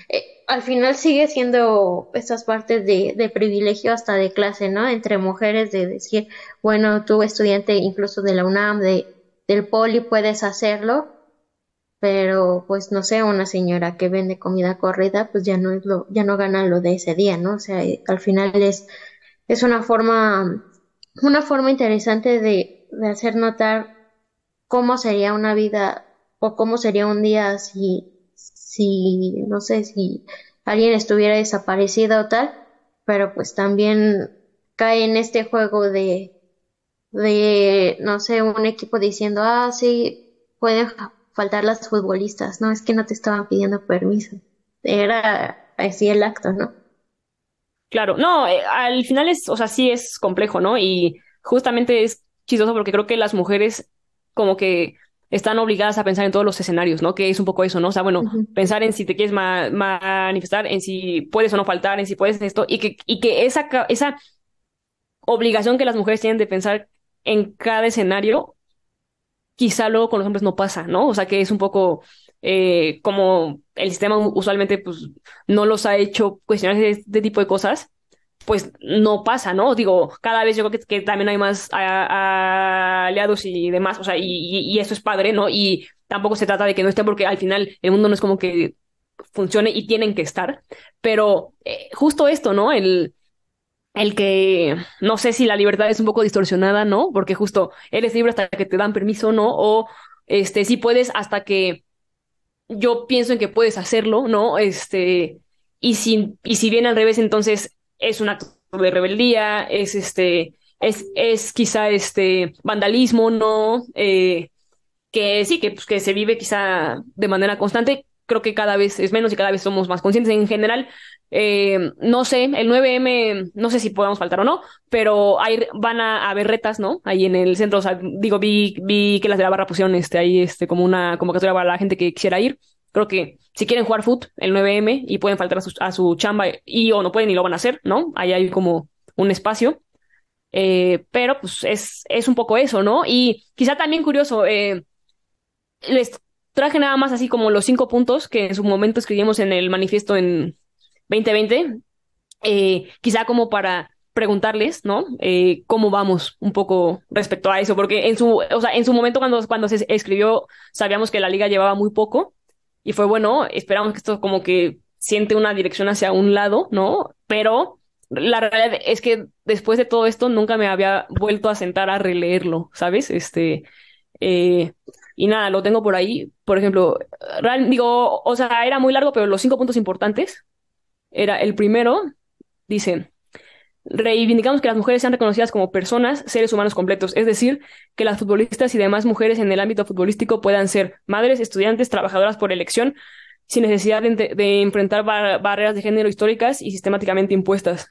al final sigue siendo estas partes de, de privilegio hasta de clase, ¿no? Entre mujeres de decir, bueno, tú estudiante incluso de la UNAM, de, del Poli, puedes hacerlo, pero pues no sé, una señora que vende comida corrida, pues ya no es lo, ya no gana lo de ese día, ¿no? O sea, eh, al final es, es una forma, una forma interesante de, de hacer notar cómo sería una vida o cómo sería un día si, si, no sé, si alguien estuviera desaparecido o tal, pero pues también cae en este juego de, de, no sé, un equipo diciendo, ah, sí, pueden fa- faltar las futbolistas, no, es que no te estaban pidiendo permiso, era así el acto, ¿no? Claro, no, eh, al final es, o sea, sí es complejo, ¿no? Y justamente es chistoso porque creo que las mujeres como que están obligadas a pensar en todos los escenarios, ¿no? Que es un poco eso, ¿no? O sea, bueno, Ujú. pensar en si te quieres ma- manifestar, en si puedes o no faltar, en si puedes esto, y que, y que esa, ca- esa obligación que las mujeres tienen de pensar en cada escenario, quizá luego con los hombres no pasa, ¿no? O sea, que es un poco eh, como el sistema usualmente pues no los ha hecho cuestionar este tipo de cosas pues no pasa, ¿no? Digo, cada vez yo creo que, que también hay más a- a- aliados y demás, o sea, y, y, y eso es padre, ¿no? Y tampoco se trata de que no estén porque al final el mundo no es como que funcione y tienen que estar, pero eh, justo esto, ¿no? El, el que no sé si la libertad es un poco distorsionada, ¿no? Porque justo eres libre hasta que te dan permiso, ¿no? O este, sí puedes hasta que yo pienso en que puedes hacerlo, ¿no? Este, y si, y si viene al revés, entonces es un acto de rebeldía, es este, es, es quizá este vandalismo, ¿no? Eh, que sí, que, pues, que se vive quizá de manera constante. Creo que cada vez es menos y cada vez somos más conscientes. En general, eh, no sé, el nueve eme, no sé si podamos faltar o no, pero hay, van a haber retas, ¿no? Ahí en el centro, o sea, digo, vi, vi que las de la barra pusieron este, ahí este, como una convocatoria para la gente que quisiera ir. Creo que si quieren jugar foot el nueve eme y pueden faltar a su, a su chamba y o no pueden y lo van a hacer, ¿no? Ahí hay como un espacio. Eh, pero pues es, es un poco eso, ¿no? Y quizá también curioso, eh, les traje nada más así como los cinco puntos que en su momento escribimos en el manifiesto en veinte veinte, eh, quizá como para preguntarles, ¿no? Eh, cómo vamos un poco respecto a eso, porque en su, o sea, en su momento cuando, cuando se escribió sabíamos que la liga llevaba muy poco y fue bueno, esperamos que esto como que siente una dirección hacia un lado, ¿no? Pero la realidad es que después de todo esto nunca me había vuelto a sentar a releerlo, ¿sabes? Este, eh, y nada, lo tengo por ahí. Por ejemplo, real- digo, o sea, era muy largo, pero los cinco puntos importantes era el primero, dice, reivindicamos que las mujeres sean reconocidas como personas, seres humanos completos, es decir, que las futbolistas y demás mujeres en el ámbito futbolístico puedan ser madres, estudiantes, trabajadoras por elección, sin necesidad de, de enfrentar bar barreras de género históricas y sistemáticamente impuestas.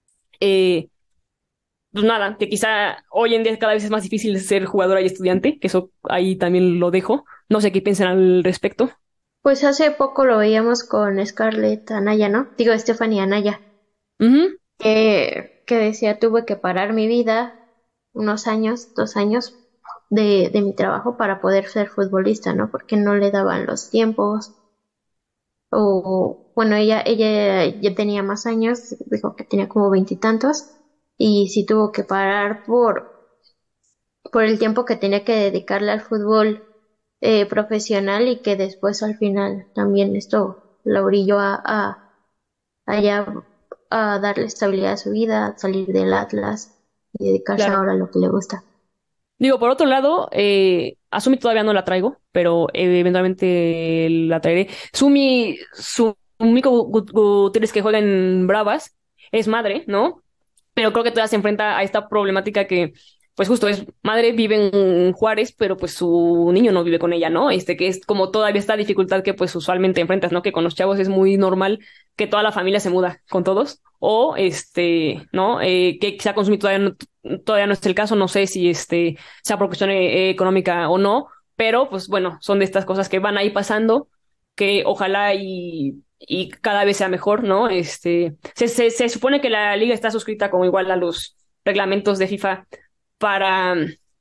Eh, pues nada, que quizá hoy en día cada vez es más difícil ser jugadora y estudiante, que eso ahí también lo dejo. No sé qué piensan al respecto. Pues hace poco lo veíamos con Scarlett Anaya, ¿no? Digo, Stephanie Anaya, Ujú. que, que decía, tuve que parar mi vida unos años, dos años de, de mi trabajo para poder ser futbolista, ¿no? Porque no le daban los tiempos. O, bueno, ella, ella ya tenía más años, dijo que tenía como veintitantos, y sí tuvo que parar por, por el tiempo que tenía que dedicarle al fútbol eh, profesional y que después al final también esto la orilló a, a, a ya a darle estabilidad a su vida, a salir del Atlas y dedicarse Claro. ahora a lo que le gusta. Digo, por otro lado, eh, a Sumi todavía no la traigo, pero eh, eventualmente la traeré. Sumi, Sumi Gu- Gu- Gutiérrez que juega en Bravas, es madre, ¿no? Pero creo que todavía se enfrenta a esta problemática que, pues justo es madre, vive en Juárez, pero pues su niño no vive con ella, ¿no? Este, que es como todavía esta dificultad que pues usualmente enfrentas, ¿no? Que con los chavos es muy normal que toda la familia se muda con todos, o este, ¿no? Eh, que quizá con Sumi todavía no, todavía no es el caso, no sé si este, sea por cuestión eh, económica o no, pero pues bueno, son de estas cosas que van ahí pasando, que ojalá y y cada vez sea mejor, ¿no? Este, se, se, se supone que la liga está suscrita como igual a los reglamentos de FIFA para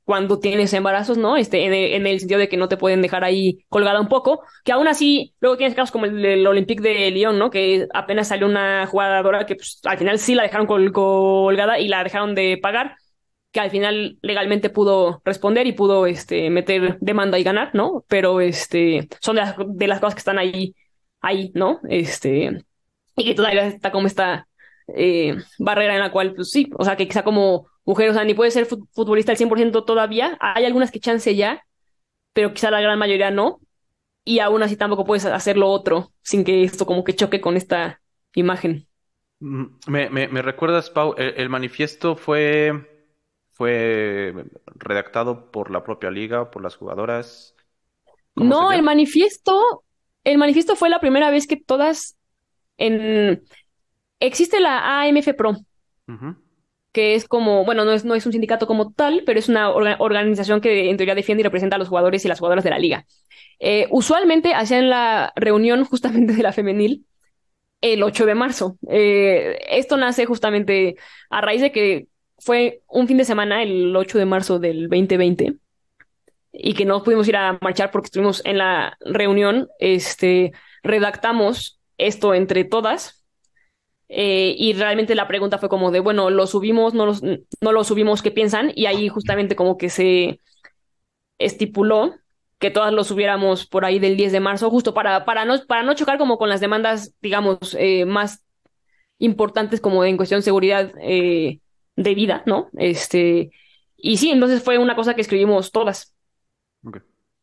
cuando tienes embarazos, ¿no? Este, en el, en el sentido de que no te pueden dejar ahí colgada un poco, que aún así, luego tienes casos como el del Olympique de Lyon, ¿no? Que apenas salió una jugadora que pues, al final sí la dejaron col- colgada y la dejaron de pagar, que al final legalmente pudo responder y pudo este, meter demanda y ganar, ¿no? Pero este, son de las, de las cosas que están ahí, ahí, ¿no? Este, y que todavía está como esta eh, barrera en la cual, pues sí, o sea, que quizá como mujer, o sea, ni puede ser fut- futbolista al cien por ciento todavía. Hay algunas que chance ya, pero quizá la gran mayoría no. Y aún así tampoco puedes hacer lo otro sin que esto como que choque con esta imagen. Mm, ¿Me, me, me recuerdas, Pau? El, el manifiesto fue, fue redactado por la propia liga, por las jugadoras. ¿Cómo se No, el dio? manifiesto, el manifiesto fue la primera vez que todas en... Existe la A M F Pro, Ujú. que es como, bueno, no es, no es un sindicato como tal, pero es una orga- organización que en teoría defiende y representa a los jugadores y las jugadoras de la liga. Eh, usualmente hacían la reunión justamente de la femenil el ocho de marzo. Eh, esto nace justamente a raíz de que fue un fin de semana, el ocho de marzo del dos mil veinte, y que no pudimos ir a marchar porque estuvimos en la reunión. Este, redactamos esto entre todas. Eh, y realmente la pregunta fue como de, bueno, ¿lo subimos? ¿No, los, no lo subimos? ¿Qué piensan? Y ahí justamente como que se estipuló que todas lo subiéramos por ahí del diez de marzo, justo para, para, no, para no chocar como con las demandas, digamos, eh, más importantes como en cuestión de seguridad eh, de vida, ¿no? Este, y sí, entonces fue una cosa que escribimos todas, Ok.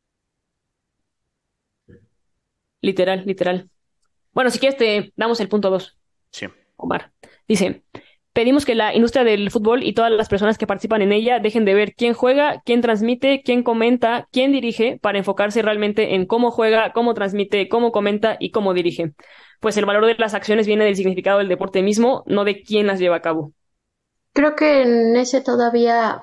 literal, literal. Bueno, si quieres te damos el punto dos. Sí. Omar. Dice, pedimos que la industria del fútbol y todas las personas que participan en ella dejen de ver quién juega, quién transmite, quién comenta, quién dirige, para enfocarse realmente en cómo juega, cómo transmite, cómo comenta y cómo dirige. Pues el valor de las acciones viene del significado del deporte mismo, no de quién las lleva a cabo. Creo que en ese todavía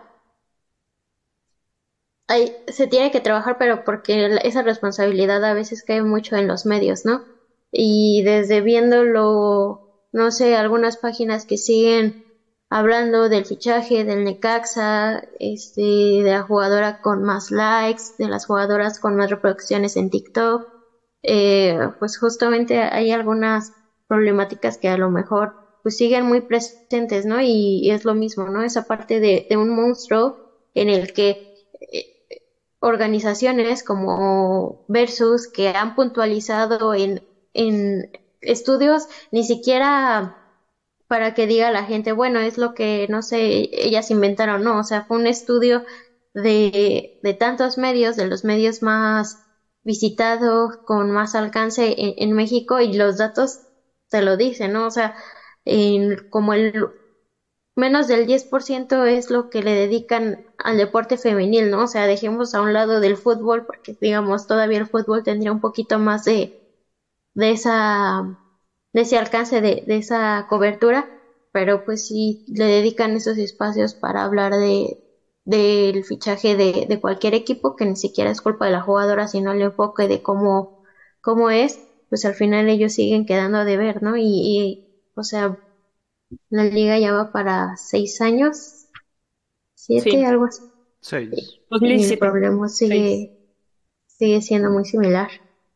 hay, se tiene que trabajar, pero porque la- esa responsabilidad a veces cae mucho en los medios, ¿no? Y desde viéndolo, no sé, algunas páginas que siguen hablando del fichaje del Necaxa, este, de la jugadora con más likes, de las jugadoras con más reproducciones en TikTok, eh, pues justamente hay algunas problemáticas que a lo mejor pues siguen muy presentes, ¿no? Y, y es lo mismo, ¿no? Esa parte de, de un monstruo en el que eh, organizaciones como Versus que han puntualizado en, en estudios ni siquiera para que diga la gente, bueno, es lo que, no sé, ellas inventaron, no, o sea, fue un estudio de, de tantos medios, de los medios más visitados, con más alcance en, en México, y los datos te lo dicen, ¿no? O sea, en, como el menos del diez por ciento es lo que le dedican al deporte femenil, ¿no? O sea, dejemos a un lado del fútbol, porque digamos, todavía el fútbol tendría un poquito más de, de esa, de ese alcance, de, de esa cobertura, pero pues sí le dedican esos espacios para hablar de del fichaje de, de cualquier equipo, que ni siquiera es culpa de la jugadora, sino el enfoque de cómo, cómo es, pues al final ellos siguen quedando a deber, ¿no? Y, y o sea, la liga ya va para seis años, siete, Sí, algo así. Seis. Y el dos mil diecisiete. problema Seis. sigue, sigue siendo muy similar.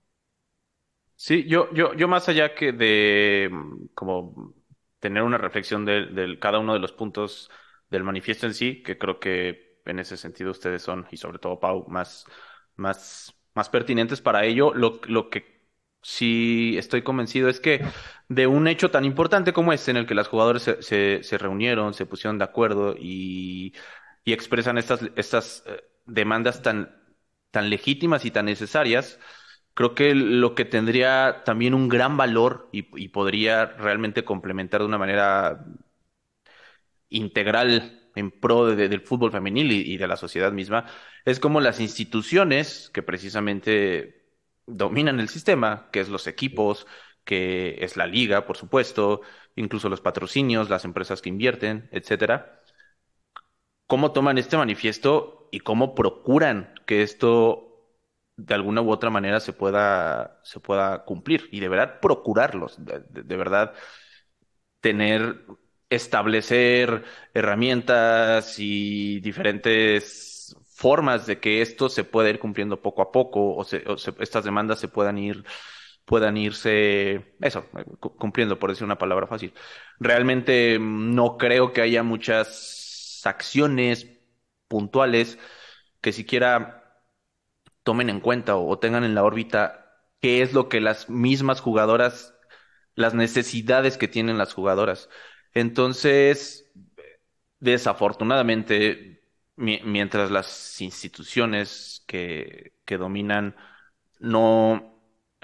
Sí, yo, yo, yo más allá que de mm, como tener una reflexión de, del cada uno de los puntos del manifiesto en sí, que creo que en ese sentido ustedes son, y sobre todo Pau, más, más, más pertinentes para ello, lo, lo que sí estoy convencido es que de un hecho tan importante como este, en el que las jugadoras se, se, se reunieron, se pusieron de acuerdo y, y expresan estas, estas eh, demandas tan, tan legítimas y tan necesarias. Creo que lo que tendría también un gran valor y, y podría realmente complementar de una manera integral en pro de- del fútbol femenil y, y de la sociedad misma es como las instituciones que precisamente dominan el sistema, que es los equipos, que es la liga, por supuesto, incluso los patrocinios, las empresas que invierten, etcétera. ¿Cómo toman este manifiesto y cómo procuran que esto de alguna u otra manera se pueda, se pueda cumplir? Y de verdad procurarlos, de, de- de verdad tener, establecer herramientas y diferentes formas de que esto se pueda ir cumpliendo poco a poco o, se- o se- estas demandas se puedan ir, puedan irse, eso, cu- cumpliendo, por decir una palabra fácil. Realmente mm, no creo que haya muchas acciones puntuales que siquiera tomen en cuenta o, o tengan en la órbita qué es lo que las mismas jugadoras, las necesidades que tienen las jugadoras. Entonces, desafortunadamente, mi- mientras las instituciones que, que dominan no,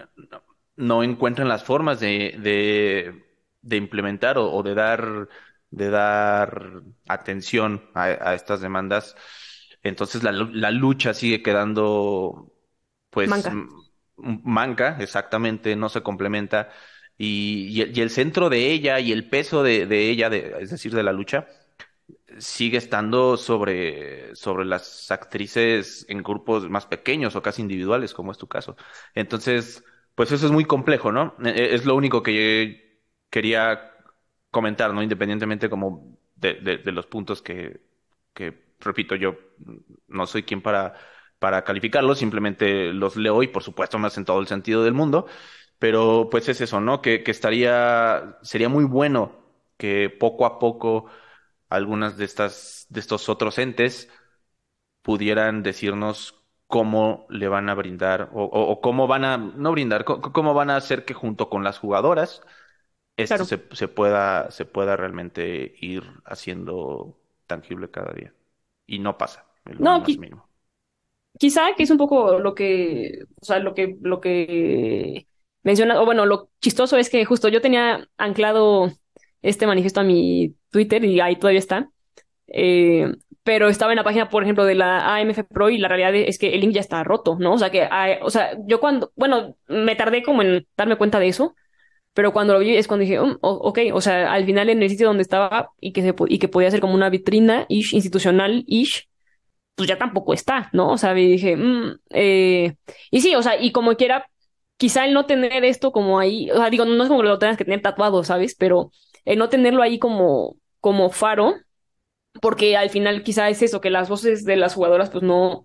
no encuentran las formas de, de, de implementar o, o de dar, de dar atención a, a estas demandas, entonces la, lu- la lucha sigue quedando, pues, Manca. m- manca, exactamente, no se complementa. Y, y el y el centro de ella y el peso de, de ella, de, es decir, de la lucha, sigue estando sobre, sobre las actrices en grupos más pequeños o casi individuales, como es tu caso. Entonces, pues eso es muy complejo, ¿no? E- e- Es lo único que quería comentar, ¿no? Independientemente como de, de, de los puntos que, que, repito, yo no soy quien para, para calificarlos, simplemente los leo y por supuesto me hacen todo el sentido del mundo, pero pues es eso, ¿no? Que, que estaría, sería muy bueno que poco a poco algunas de estas, de estos otros entes pudieran decirnos cómo le van a brindar o, o- o cómo van a, no brindar, co- cómo van a hacer que junto con las jugadoras esto Claro. se, se pueda, se pueda realmente ir haciendo tangible cada día. Y no pasa, en lo No, más qui- mínimo. quizá que es un poco lo que, o sea, lo que, lo que menciona, o bueno, lo chistoso es que justo yo tenía anclado este manifiesto a mi Twitter y ahí todavía está. Eh, pero estaba en la página, por ejemplo, de la A M F Pro y la realidad es que el link ya está roto, ¿no? O sea, que, hay- o sea, yo cuando, bueno, me tardé como en darme cuenta de eso, pero cuando lo vi es cuando dije, "Mm, o- ok, o sea, al final en el sitio donde estaba y que, se, po- y que podía ser como una vitrina-ish, institucional-ish, pues ya tampoco está, ¿no? O sea, y dije, "Mm, eh", y sí, o sea, y como quiera, quizá el no tener esto como ahí, o sea, digo, no es como que lo tengas que tener tatuado, ¿sabes? Pero el no tenerlo ahí como, como faro porque al final quizá es eso, que las voces de las jugadoras pues no,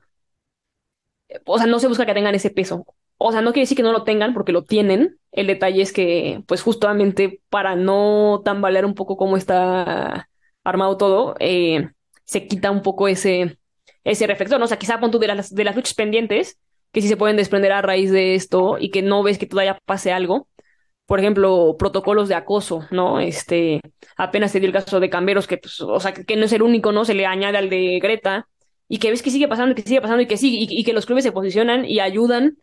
o sea, no se busca que tengan ese peso. O sea, no quiere decir que no lo tengan porque lo tienen. El detalle es que pues justamente para no tambalear un poco cómo está armado todo, eh, se quita un poco ese, ese reflector, ¿no? O sea, quizá pon tú de las, de las luchas pendientes, que sí se pueden desprender a raíz de esto y que no ves que todavía pase algo por ejemplo, protocolos de acoso, ¿no? Este, apenas se dio el caso de Camberos, que, pues, o sea, que, que no es el único, ¿no? Se le añade al de Greta, y que ves que sigue pasando, y que sigue pasando, y que sigue, y, y que los clubes se posicionan y ayudan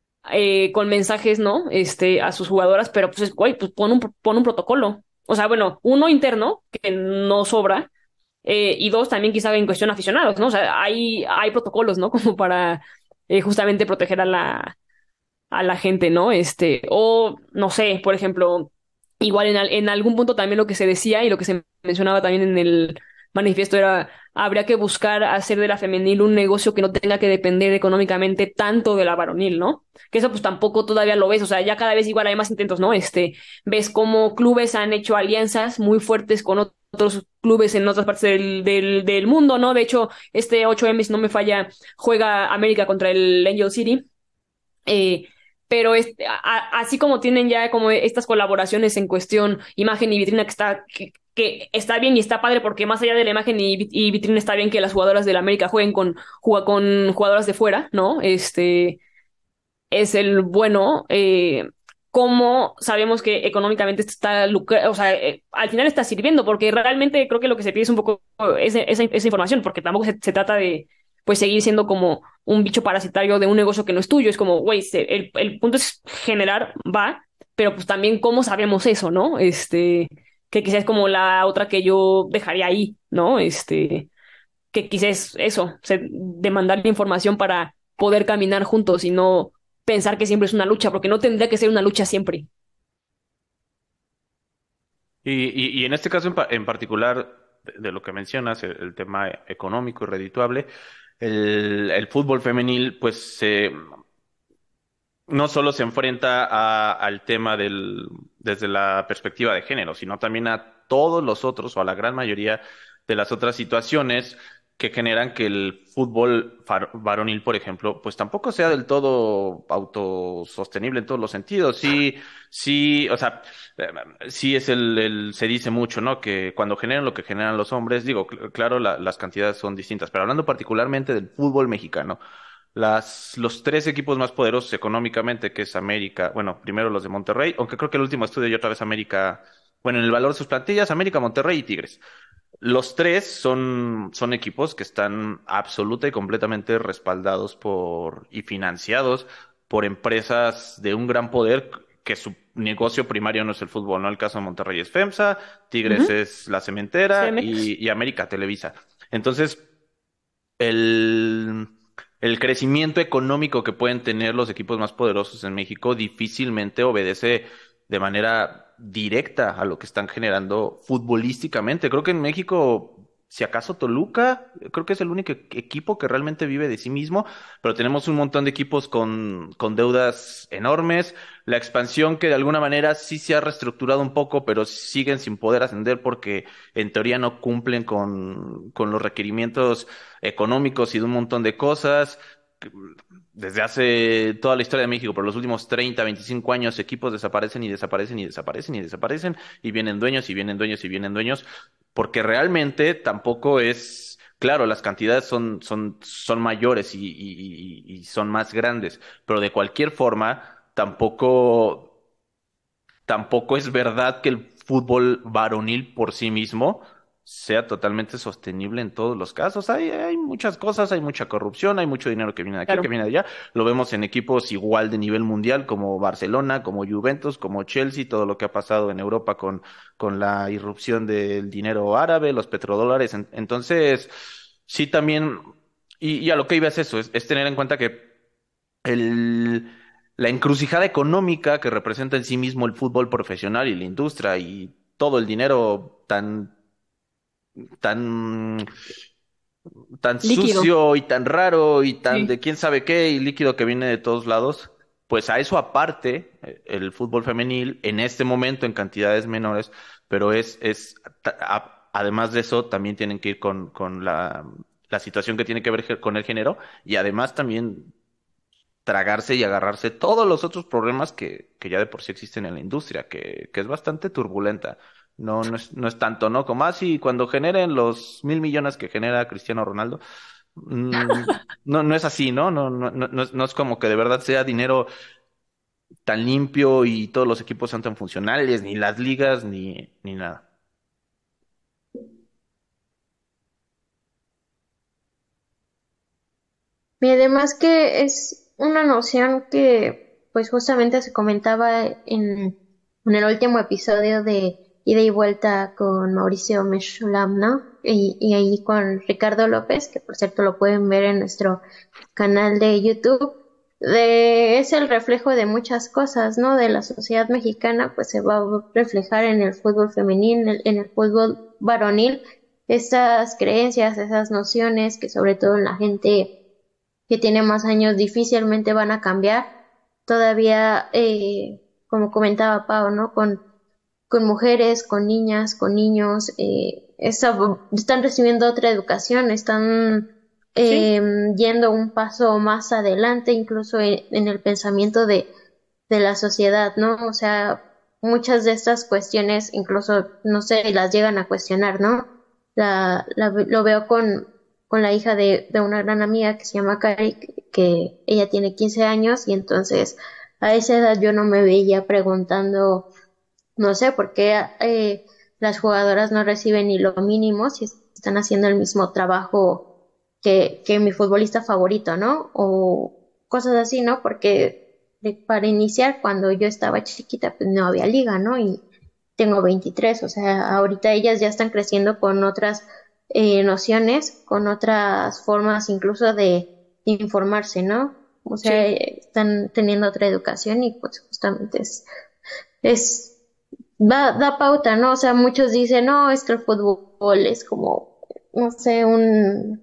eh, con mensajes, ¿no? Este, a sus jugadoras, pero pues, güey, pues pon un, pon un protocolo. O sea, bueno, uno interno, que no sobra, eh, y dos, también quizá en cuestión aficionados, ¿no? O sea, hay, hay protocolos, ¿no? Como para eh, justamente proteger a la a la gente, ¿no? Este, o no sé, por ejemplo, igual en, al- en algún punto también lo que se decía y lo que se mencionaba también en el manifiesto era, habría que buscar hacer de la femenil un negocio que no tenga que depender económicamente tanto de la varonil, ¿no? Que eso pues tampoco todavía lo ves, o sea, ya cada vez igual hay más intentos, ¿no? Este, ves cómo clubes han hecho alianzas muy fuertes con ot- otros clubes en otras partes del, del, del mundo, ¿no? De hecho, este ocho eme, si no me falla, juega América contra el Angel City. Eh, pero es, a- así como tienen ya como estas colaboraciones en cuestión imagen y vitrina que está, que, que está bien y está padre porque más allá de la imagen y, vit- y vitrina está bien que las jugadoras de la América jueguen con, juga- con jugadoras de fuera, ¿no? Este es el bueno. Eh, cómo sabemos que económicamente esto está lucra- o sea, eh, al final está sirviendo, porque realmente creo que lo que se pide es un poco ese- esa, esa información, porque tampoco se, se trata de pues seguir siendo como un bicho parasitario de un negocio que no es tuyo. Es como, güey, se- el, el punto es generar, va, pero pues también cómo sabemos eso, ¿no? Este, que quizás es como la otra que yo dejaría ahí, ¿no? Este, que quizás eso, se, demandar información para poder caminar juntos y no pensar que siempre es una lucha, porque no tendría que ser una lucha siempre. Y, y, y en este caso en, pa- en particular, de, de lo que mencionas, el, el tema económico y redituable, el, el fútbol femenil, pues se no solo se enfrenta a- al tema del, desde la perspectiva de género, sino también a todos los otros o a la gran mayoría de las otras situaciones que generan que el fútbol far- varonil, por ejemplo, pues tampoco sea del todo autosostenible en todos los sentidos. Sí, sí, o sea, eh, sí es el, el, se dice mucho, ¿no? Que cuando generan lo que generan los hombres, digo, cl- claro, la- las cantidades son distintas, pero hablando particularmente del fútbol mexicano, las, los tres equipos más poderosos económicamente, que es América, bueno, primero los de Monterrey, aunque creo que el último estudio y otra vez América, bueno, en el valor de sus plantillas, América, Monterrey y Tigres. Los tres son, son equipos que están absoluta y completamente respaldados por y financiados por empresas de un gran poder que su negocio primario no es el fútbol, ¿no? El caso de Monterrey es FEMSA, Tigres Ujú. es la cementera C M X. y, y América Televisa. Entonces, el, el crecimiento económico que pueden tener los equipos más poderosos en México difícilmente obedece de manera directa a lo que están generando futbolísticamente. Creo que en México, si acaso Toluca, creo que es el único e- equipo que realmente vive de sí mismo, pero tenemos un montón de equipos con, con deudas enormes. La expansión que de alguna manera sí se ha reestructurado un poco, pero siguen sin poder ascender porque en teoría no cumplen con, con los requerimientos económicos y de un montón de cosas. Desde hace toda la historia de México, por los últimos treinta, veinticinco años, equipos desaparecen y desaparecen y desaparecen y desaparecen y vienen dueños y vienen dueños y vienen dueños, porque realmente tampoco es, claro, las cantidades son, son, son mayores y, y, y y son más grandes, pero de cualquier forma, tampoco, tampoco es verdad que el fútbol varonil por sí mismo sea totalmente sostenible en todos los casos. Hay, hay muchas cosas, hay mucha corrupción, hay mucho dinero que viene de aquí, que Claro. viene de allá. Lo vemos en equipos igual de nivel mundial como Barcelona, como Juventus, como Chelsea, todo lo que ha pasado en Europa con, con la irrupción del dinero árabe, los petrodólares. En- Entonces, sí también, y, y a lo que iba es eso, es, es tener en cuenta que el, la encrucijada económica que representa en sí mismo el fútbol profesional y la industria y todo el dinero tan, tan, tan Líquido. sucio y tan raro y tan Sí. de quién sabe qué y líquido que viene de todos lados, pues a eso aparte, eh, el fútbol femenil en este momento en cantidades menores, pero es, es, ta- a- además de eso, también tienen que ir con, con la, la situación que tiene que ver ge- con el género y además también tragarse y agarrarse todos los otros problemas que, que ya de por sí existen en la industria, que, que es bastante turbulenta. No, no es, no es tanto, ¿no? Como así, cuando generen los mil millones que genera Cristiano Ronaldo, mm, no, no es así, ¿no? No, no, no, no es, no es como que de verdad sea dinero tan limpio y todos los equipos sean tan funcionales, ni las ligas, ni, ni nada. Y además que es una noción que pues justamente se comentaba en, en el último episodio de Ida y Vuelta con Mauricio Mechulam, ¿no? Y, y ahí con Ricardo López, que por cierto lo pueden ver en nuestro canal de YouTube, de, es el reflejo de muchas cosas, ¿no? De la sociedad mexicana, pues se va a reflejar en el fútbol femenil, en el, en el fútbol varonil, esas creencias, esas nociones que sobre todo en la gente que tiene más años difícilmente van a cambiar. Todavía, eh, como comentaba Pau, ¿no? Con, con mujeres, con niñas, con niños, eh, esa- están recibiendo otra educación, están Sí. eh, yendo un paso más adelante, incluso en, en el pensamiento de, de la sociedad, ¿no? O sea, muchas de estas cuestiones, incluso, no sé, las llegan a cuestionar, ¿no? La, la- lo veo con, con la hija de, de una gran amiga que se llama Cari, que, que ella tiene quince años y entonces a esa edad yo no me veía preguntando, no sé, por qué eh, las jugadoras no reciben ni lo mínimo si están haciendo el mismo trabajo que, que mi futbolista favorito, ¿no? O cosas así, ¿no? Porque de- para iniciar, cuando yo estaba chiquita, pues no había liga, ¿no? Y tengo veintitrés, o sea, ahorita ellas ya están creciendo con otras eh, nociones, con otras formas incluso de informarse, ¿no? O sea, Sí. eh, están teniendo otra educación y pues justamente es, es da, da pauta, ¿no? O sea, muchos dicen, no, es que el fútbol es como, no sé, un,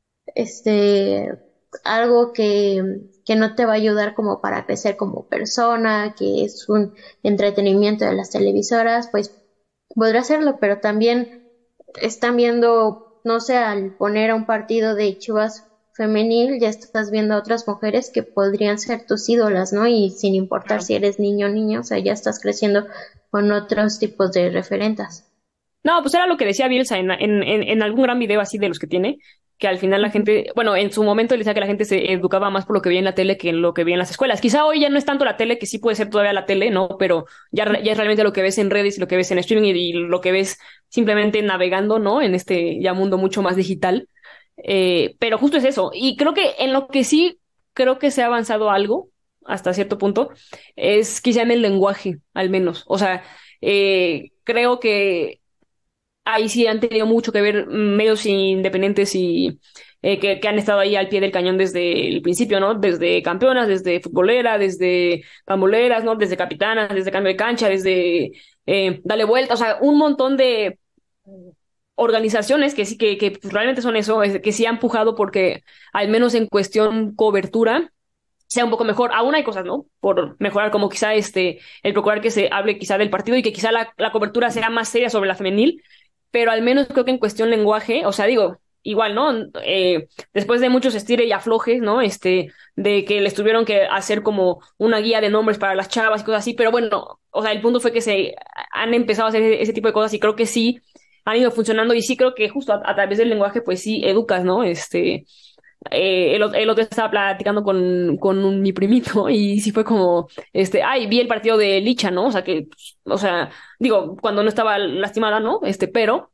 este, algo que, que no te va a ayudar como para crecer como persona, que es un entretenimiento de las televisoras, pues podrá hacerlo, pero también están viendo no sé, al poner a un partido de Chivas femenil, ya estás viendo a otras mujeres que podrían ser tus ídolas, ¿no? Y sin importar Claro. si eres niño o niña, o sea, ya estás creciendo con otros tipos de referentas. No, pues era lo que decía Bielsa en, en, en, en algún gran video así de los que tiene, que al final la Ujú. gente, bueno, en su momento él decía que la gente se educaba más por lo que veía en la tele que en lo que veía en las escuelas. Quizá hoy ya no es tanto la tele, que sí puede ser todavía la tele, ¿no? Pero ya, re- ya es realmente lo que ves en redes y lo que ves en streaming y, y lo que ves simplemente navegando, ¿no? En este ya mundo mucho más digital. Eh, pero justo es eso. Y creo que en lo que sí creo que se ha avanzado algo, hasta cierto punto, es quizá en el lenguaje, al menos. O sea, eh, creo que ahí sí han tenido mucho que ver medios independientes y eh, que, que han estado ahí al pie del cañón desde el principio, ¿no? Desde campeonas, desde futbolera, desde pamboleras, ¿no? Desde capitanas, desde cambio de cancha, desde eh, dale vuelta, o sea, un montón de organizaciones que sí, que, que pues, realmente son eso, es- que sí han empujado porque al menos en cuestión cobertura sea un poco mejor. Aún hay cosas, ¿no? Por mejorar, como quizá este, el procurar que se hable quizá del partido y que quizá la, la cobertura sea más seria sobre la femenil, pero al menos creo que en cuestión lenguaje, o sea, digo, igual, ¿no? Eh, después de muchos estire y aflojes, ¿no? Este, de que les tuvieron que hacer como una guía de nombres para las chavas y cosas así, pero bueno, o sea, el punto fue que se han empezado a hacer ese tipo de cosas y creo que sí han ido funcionando y sí creo que justo a, a través del lenguaje, pues sí educas, ¿no? Este, eh, el, o- el otro día estaba platicando con, con un- mi primito y sí fue como, este, ay, vi el partido de Licha, ¿no? O sea que, pues, o sea, digo, cuando no estaba lastimada, ¿no? Este, pero,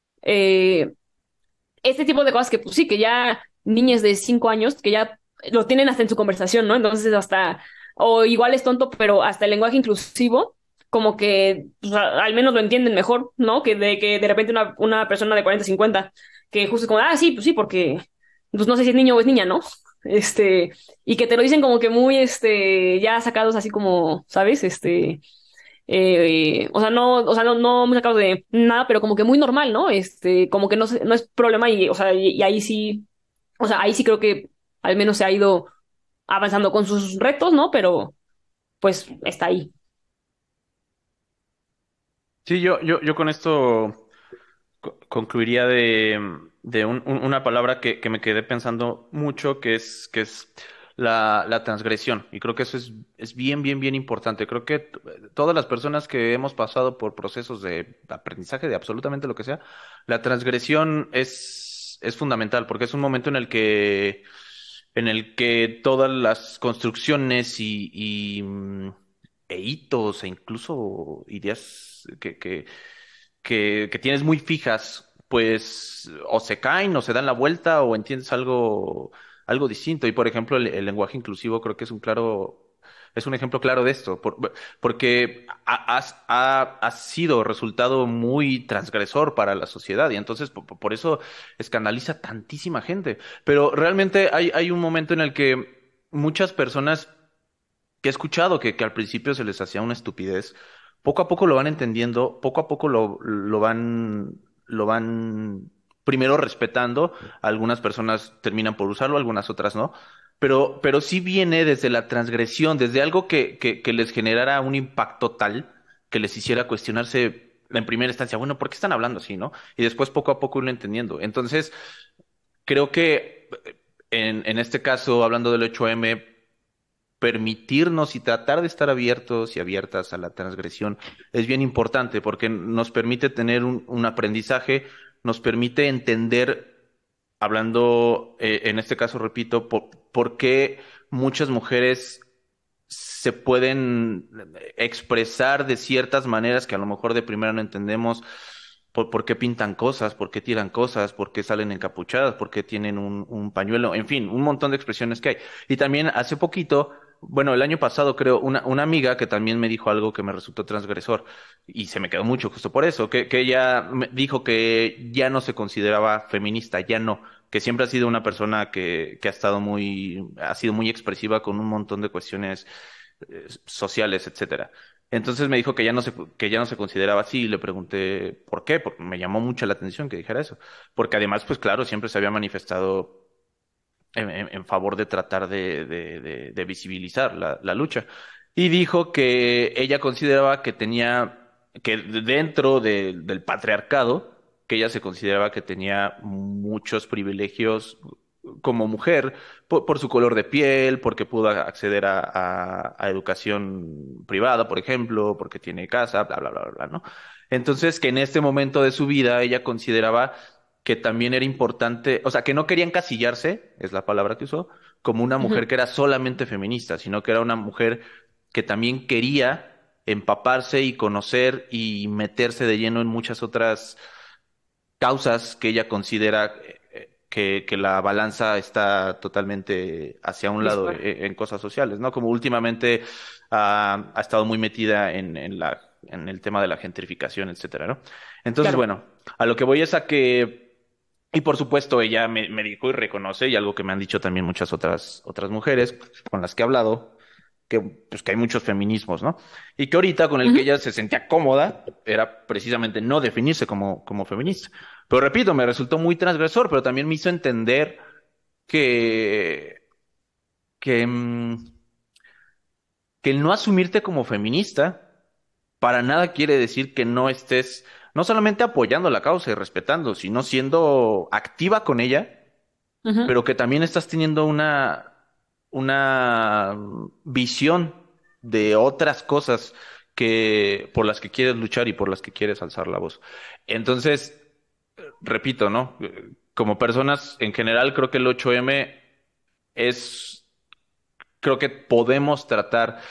eh, este tipo de cosas que, pues sí, que ya niñas de cinco años, que ya lo tienen hasta en su conversación, ¿no? Entonces hasta, o igual es tonto, pero hasta el lenguaje inclusivo, como que, pues, a- al menos lo entienden mejor, ¿no? Que de que de repente una, una persona de cuarenta cincuenta que justo es como, ah, sí, pues sí, porque, pues no sé si es niño o es niña, ¿no? Este, y que te lo dicen como que muy, este, ya sacados así como, ¿sabes? Este, eh, o sea, no, o sea, no, no muy sacados de nada, pero como que muy normal, ¿no? Este, como que no, se- no es problema y, o sea, y, y ahí sí, o sea, ahí sí creo que al menos se ha ido avanzando con sus retos, ¿no? Pero, pues, está ahí. Sí, yo, yo, yo con esto co- concluiría de, de un- un- una palabra que, que me quedé pensando mucho, que es, que es la, la transgresión. Y creo que eso es, es bien, bien, bien importante. Creo que t- todas las personas que hemos pasado por procesos de aprendizaje, de absolutamente lo que sea, la transgresión es, es fundamental, porque es un momento en el que, en el que todas las construcciones y, y, mm, e hitos e incluso ideas que, que que, que tienes muy fijas, pues o se caen o se dan la vuelta o entiendes algo, algo distinto. Y por ejemplo, el, el lenguaje inclusivo creo que es un claro, es un ejemplo claro de esto, por- porque ha, has- ha, ha sido resultado muy transgresor para la sociedad y entonces po- po- por, eso escandaliza tantísima gente. Pero realmente hay, hay un momento en el que muchas personas que he escuchado que, que al principio se les hacía una estupidez, poco a poco lo van entendiendo, poco a poco lo, lo van, lo van primero respetando, algunas personas terminan por usarlo, algunas otras no, pero, pero sí viene desde la transgresión, desde algo que, que, que les generara un impacto tal que les hiciera cuestionarse en primera instancia, bueno, ¿por qué están hablando así, no? Y después poco a poco irlo entendiendo. Entonces, creo que en, en este caso, hablando del ocho eme, permitirnos y tratar de estar abiertos y abiertas a la transgresión es bien importante porque nos permite tener un, un aprendizaje, nos permite entender, hablando, eh, en este caso, repito, por, por qué muchas mujeres se pueden expresar de ciertas maneras que a lo mejor de primera no entendemos. Por, por qué pintan cosas, por qué tiran cosas, por qué salen encapuchadas, por qué tienen un, un pañuelo, en fin, un montón de expresiones que hay. Y también hace poquito, bueno, el año pasado creo, una, una amiga que también me dijo algo que me resultó transgresor y se me quedó mucho justo por eso, que, que ella me dijo que ya no se consideraba feminista, ya no, que siempre ha sido una persona que, que ha estado muy, ha sido muy expresiva con un montón de cuestiones eh, sociales, etcétera. Entonces me dijo que ya no se, que ya no se consideraba así y le pregunté por qué, porque me llamó mucho la atención que dijera eso. Porque además, pues claro, siempre se había manifestado en, en- en favor de tratar de, de, de- de visibilizar la, la lucha. Y dijo que ella consideraba que tenía, que dentro de- del patriarcado, que ella se consideraba que tenía muchos privilegios como mujer, por, por su color de piel, porque pudo acceder a, a, a educación privada, por ejemplo, porque tiene casa, bla, bla, bla, bla, bla, ¿no? Entonces, que en este momento de su vida ella consideraba que también era importante, o sea, que no quería encasillarse, es la palabra que usó, como una mujer Ujú. que era solamente feminista, sino que era una mujer que también quería empaparse y conocer y meterse de lleno en muchas otras causas que ella considera eh, que, que la balanza está totalmente hacia un lado Dispar. eh, en cosas sociales, ¿no? Como últimamente ah, ha estado muy metida en, en la, en el tema de la gentrificación, etcétera, ¿no? Entonces, Claro. bueno, a lo que voy es a que, y por supuesto, ella me, me dijo y reconoce, y algo que me han dicho también muchas otras, otras mujeres con las que he hablado, que, pues, que hay muchos feminismos, ¿no? Y que ahorita con el que Ujú. ella se sentía cómoda era precisamente no definirse como, como feminista. Pero repito, me resultó muy transgresor, pero también me hizo entender que, que, mm, que el no asumirte como feminista para nada quiere decir que no estés no solamente apoyando la causa y respetando, sino siendo activa con ella, Ujú. pero que también estás teniendo una, una visión de otras cosas que, por las que quieres luchar y por las que quieres alzar la voz. Entonces, repito, ¿no? Como personas en general, creo que el ocho eme es, creo que podemos tratar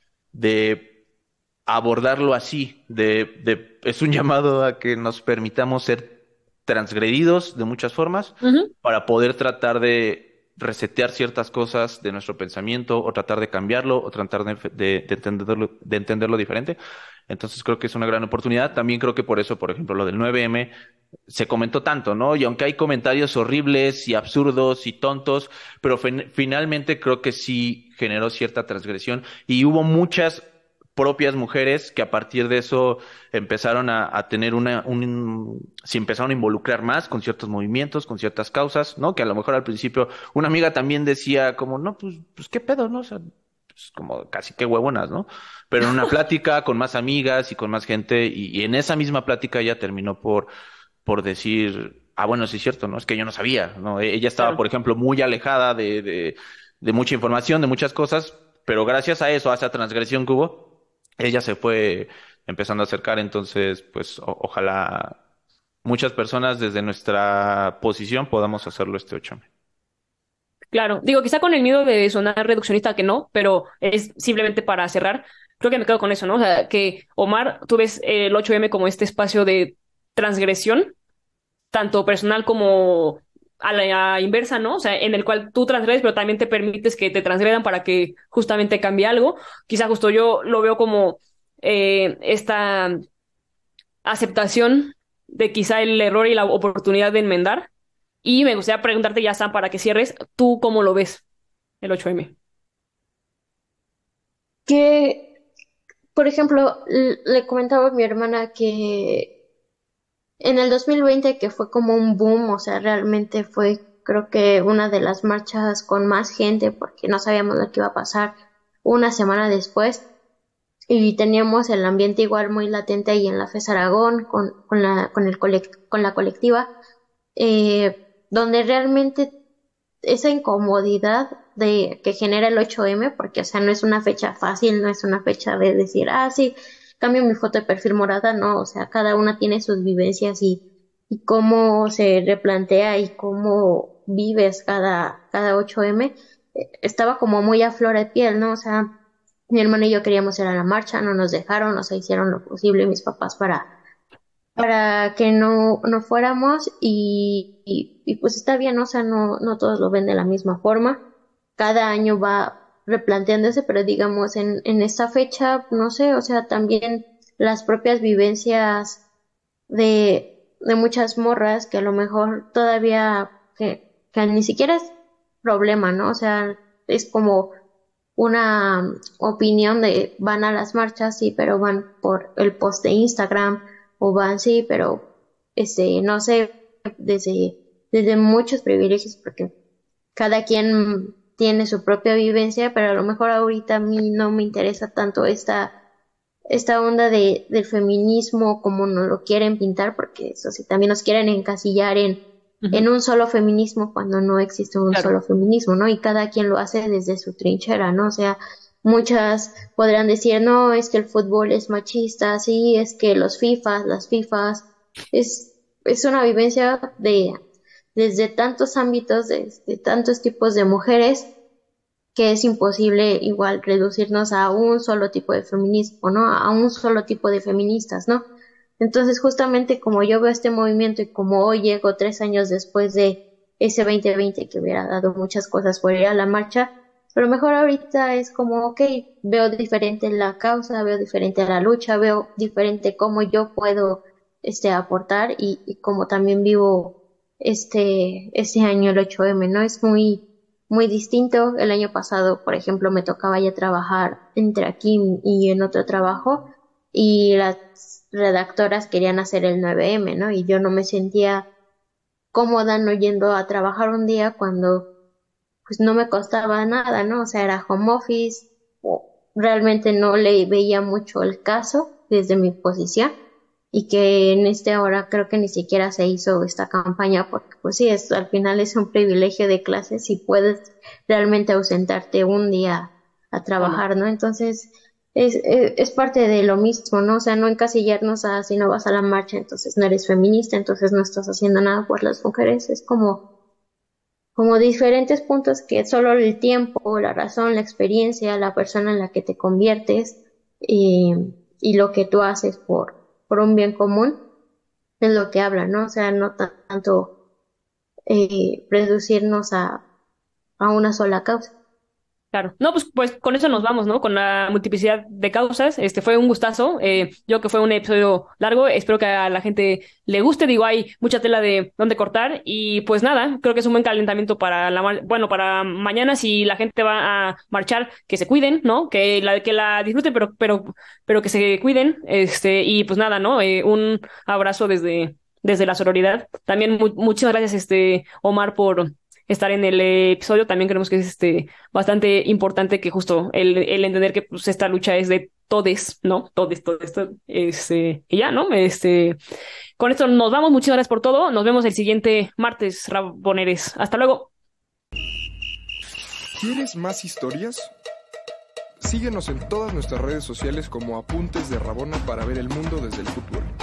de abordarlo así, de, de, es un llamado a que nos permitamos ser transgredidos de muchas formas Ujú. para poder tratar de resetear ciertas cosas de nuestro pensamiento o tratar de cambiarlo o tratar de, de, de entenderlo, de entenderlo diferente. Entonces creo que es una gran oportunidad. También creo que por eso, por ejemplo, lo del nueve eme se comentó tanto, ¿no? Y aunque hay comentarios horribles y absurdos y tontos, pero fin- finalmente creo que sí generó cierta transgresión y hubo muchas propias mujeres que a partir de eso empezaron a, a tener una, un, se empezaron a involucrar más con ciertos movimientos, con ciertas causas, ¿no? Que a lo mejor al principio una amiga también decía como, no, pues, pues qué pedo, ¿no? O sea, pues como casi qué huevonas, ¿no? Pero en una plática con más amigas y con más gente y, y en esa misma plática ella terminó por, por decir, ah, bueno, sí es cierto, ¿no? Es que yo no sabía, ¿no? E- Ella estaba, Claro. por ejemplo, muy alejada de, de, de mucha información, de muchas cosas, pero gracias a eso, a esa transgresión que hubo, ella se fue empezando a acercar, entonces, pues o- ojalá muchas personas desde nuestra posición podamos hacerlo este ocho. Claro, digo, quizá con el miedo de sonar reduccionista que no, pero es simplemente para cerrar. Creo que me quedo con eso, ¿no? O sea, que Omar, tú ves el ocho eme como este espacio de transgresión, tanto personal como a la inversa, ¿no? O sea, en el cual tú transgredes, pero también te permites que te transgredan para que justamente cambie algo. Quizá justo yo lo veo como eh, esta aceptación de quizá el error y la oportunidad de enmendar. Y me gustaría preguntarte ya, Sam, para que cierres, ¿tú cómo lo ves el ocho eme? Que, por ejemplo, l- le comentaba a mi hermana que en el dos mil veinte, que fue como un boom, o sea, realmente fue, creo que una de las marchas con más gente, porque no sabíamos lo que iba a pasar una semana después, y teníamos el ambiente igual muy latente ahí en la FES Aragón, con, con la, con el colect- con la colectiva, eh, donde realmente esa incomodidad de que genera el ocho eme, porque o sea, no es una fecha fácil, no es una fecha de decir, ah, sí, cambio mi foto de perfil morada, no, o sea, cada una tiene sus vivencias y, y cómo se replantea y cómo vives cada, cada ocho eme, eh, estaba como muy a flor de piel, ¿no? O sea, mi hermano y yo queríamos ir a la marcha, no nos dejaron, o sea, hicieron lo posible mis papás para para que no, no fuéramos y, y, y pues está bien, ¿no? O sea, no, no todos lo ven de la misma forma. Cada año va replanteándose, pero digamos en, en esta fecha, no sé, o sea, también las propias vivencias de, de muchas morras que a lo mejor todavía, que, que ni siquiera es problema, ¿no? O sea, es como una um, opinión de van a las marchas, sí, pero van por el post de Instagram o van, sí, pero este, no sé, desde, desde muchos privilegios, porque cada quien tiene su propia vivencia, pero a lo mejor ahorita a mí no me interesa tanto esta esta onda de, del feminismo como nos lo quieren pintar, porque eso sí, también nos quieren encasillar en, uh-huh. en un solo feminismo cuando no existe un claro. solo feminismo, ¿no? Y cada quien lo hace desde su trinchera, ¿no? O sea, muchas podrán decir, no, es que el fútbol es machista, sí, es que los FIFAs, las FIFAs, es, es una vivencia de, desde tantos ámbitos, desde tantos tipos de mujeres, que es imposible igual reducirnos a un solo tipo de feminismo, ¿no? A un solo tipo de feministas, ¿no? Entonces, justamente como yo veo este movimiento y como hoy llego tres años después de ese veinte veinte que hubiera dado muchas cosas por ir a la marcha, pero mejor ahorita es como, ok, veo diferente la causa, veo diferente la lucha, veo diferente cómo yo puedo este aportar y, y como también vivo este, este año el ocho eme, ¿no? Es muy muy distinto. El año pasado, por ejemplo, me tocaba ya trabajar entre aquí y en otro trabajo y las redactoras querían hacer el nueve eme, ¿no? Y yo no me sentía cómoda no yendo a trabajar un día cuando pues no me costaba nada, ¿no? O sea, era home office, realmente no le veía mucho el caso desde mi posición y que en este ahora creo que ni siquiera se hizo esta campaña porque pues sí, es, al final es un privilegio de clase si puedes realmente ausentarte un día a trabajar, ¿no? Entonces es, es, es parte de lo mismo, ¿no? O sea, no encasillarnos a si no vas a la marcha, entonces no eres feminista, entonces no estás haciendo nada por las mujeres, es como como diferentes puntos que solo el tiempo, la razón, la experiencia, la persona en la que te conviertes y, y lo que tú haces por por un bien común, es lo que habla, ¿no? O sea, no t- tanto eh, reducirnos a, a una sola causa. Claro. No, pues, pues con eso nos vamos, ¿no? Con la multiplicidad de causas. Este fue un gustazo. Eh, yo que fue un episodio largo. Espero que a la gente le guste. Digo, hay mucha tela de dónde cortar. Y pues nada, creo que es un buen calentamiento para la, mar- bueno, para mañana si la gente va a marchar, que se cuiden, ¿no? Que la, que la disfruten, pero, pero, pero que se cuiden. Este, y pues nada, ¿no? Eh, un abrazo desde, desde la sororidad. También mu- muchas gracias, este, Omar, por estar en el eh, episodio. También creemos que es este bastante importante que justo el, el entender que pues esta lucha es de todes, ¿no? Todes, todes, todes. Este, y ya, ¿no? Este, con esto nos vamos. Muchas gracias por todo. Nos vemos el siguiente martes, Raboneres. Hasta luego. ¿Quieres más historias? Síguenos en todas nuestras redes sociales como Apuntes de Rabona para ver el mundo desde el fútbol.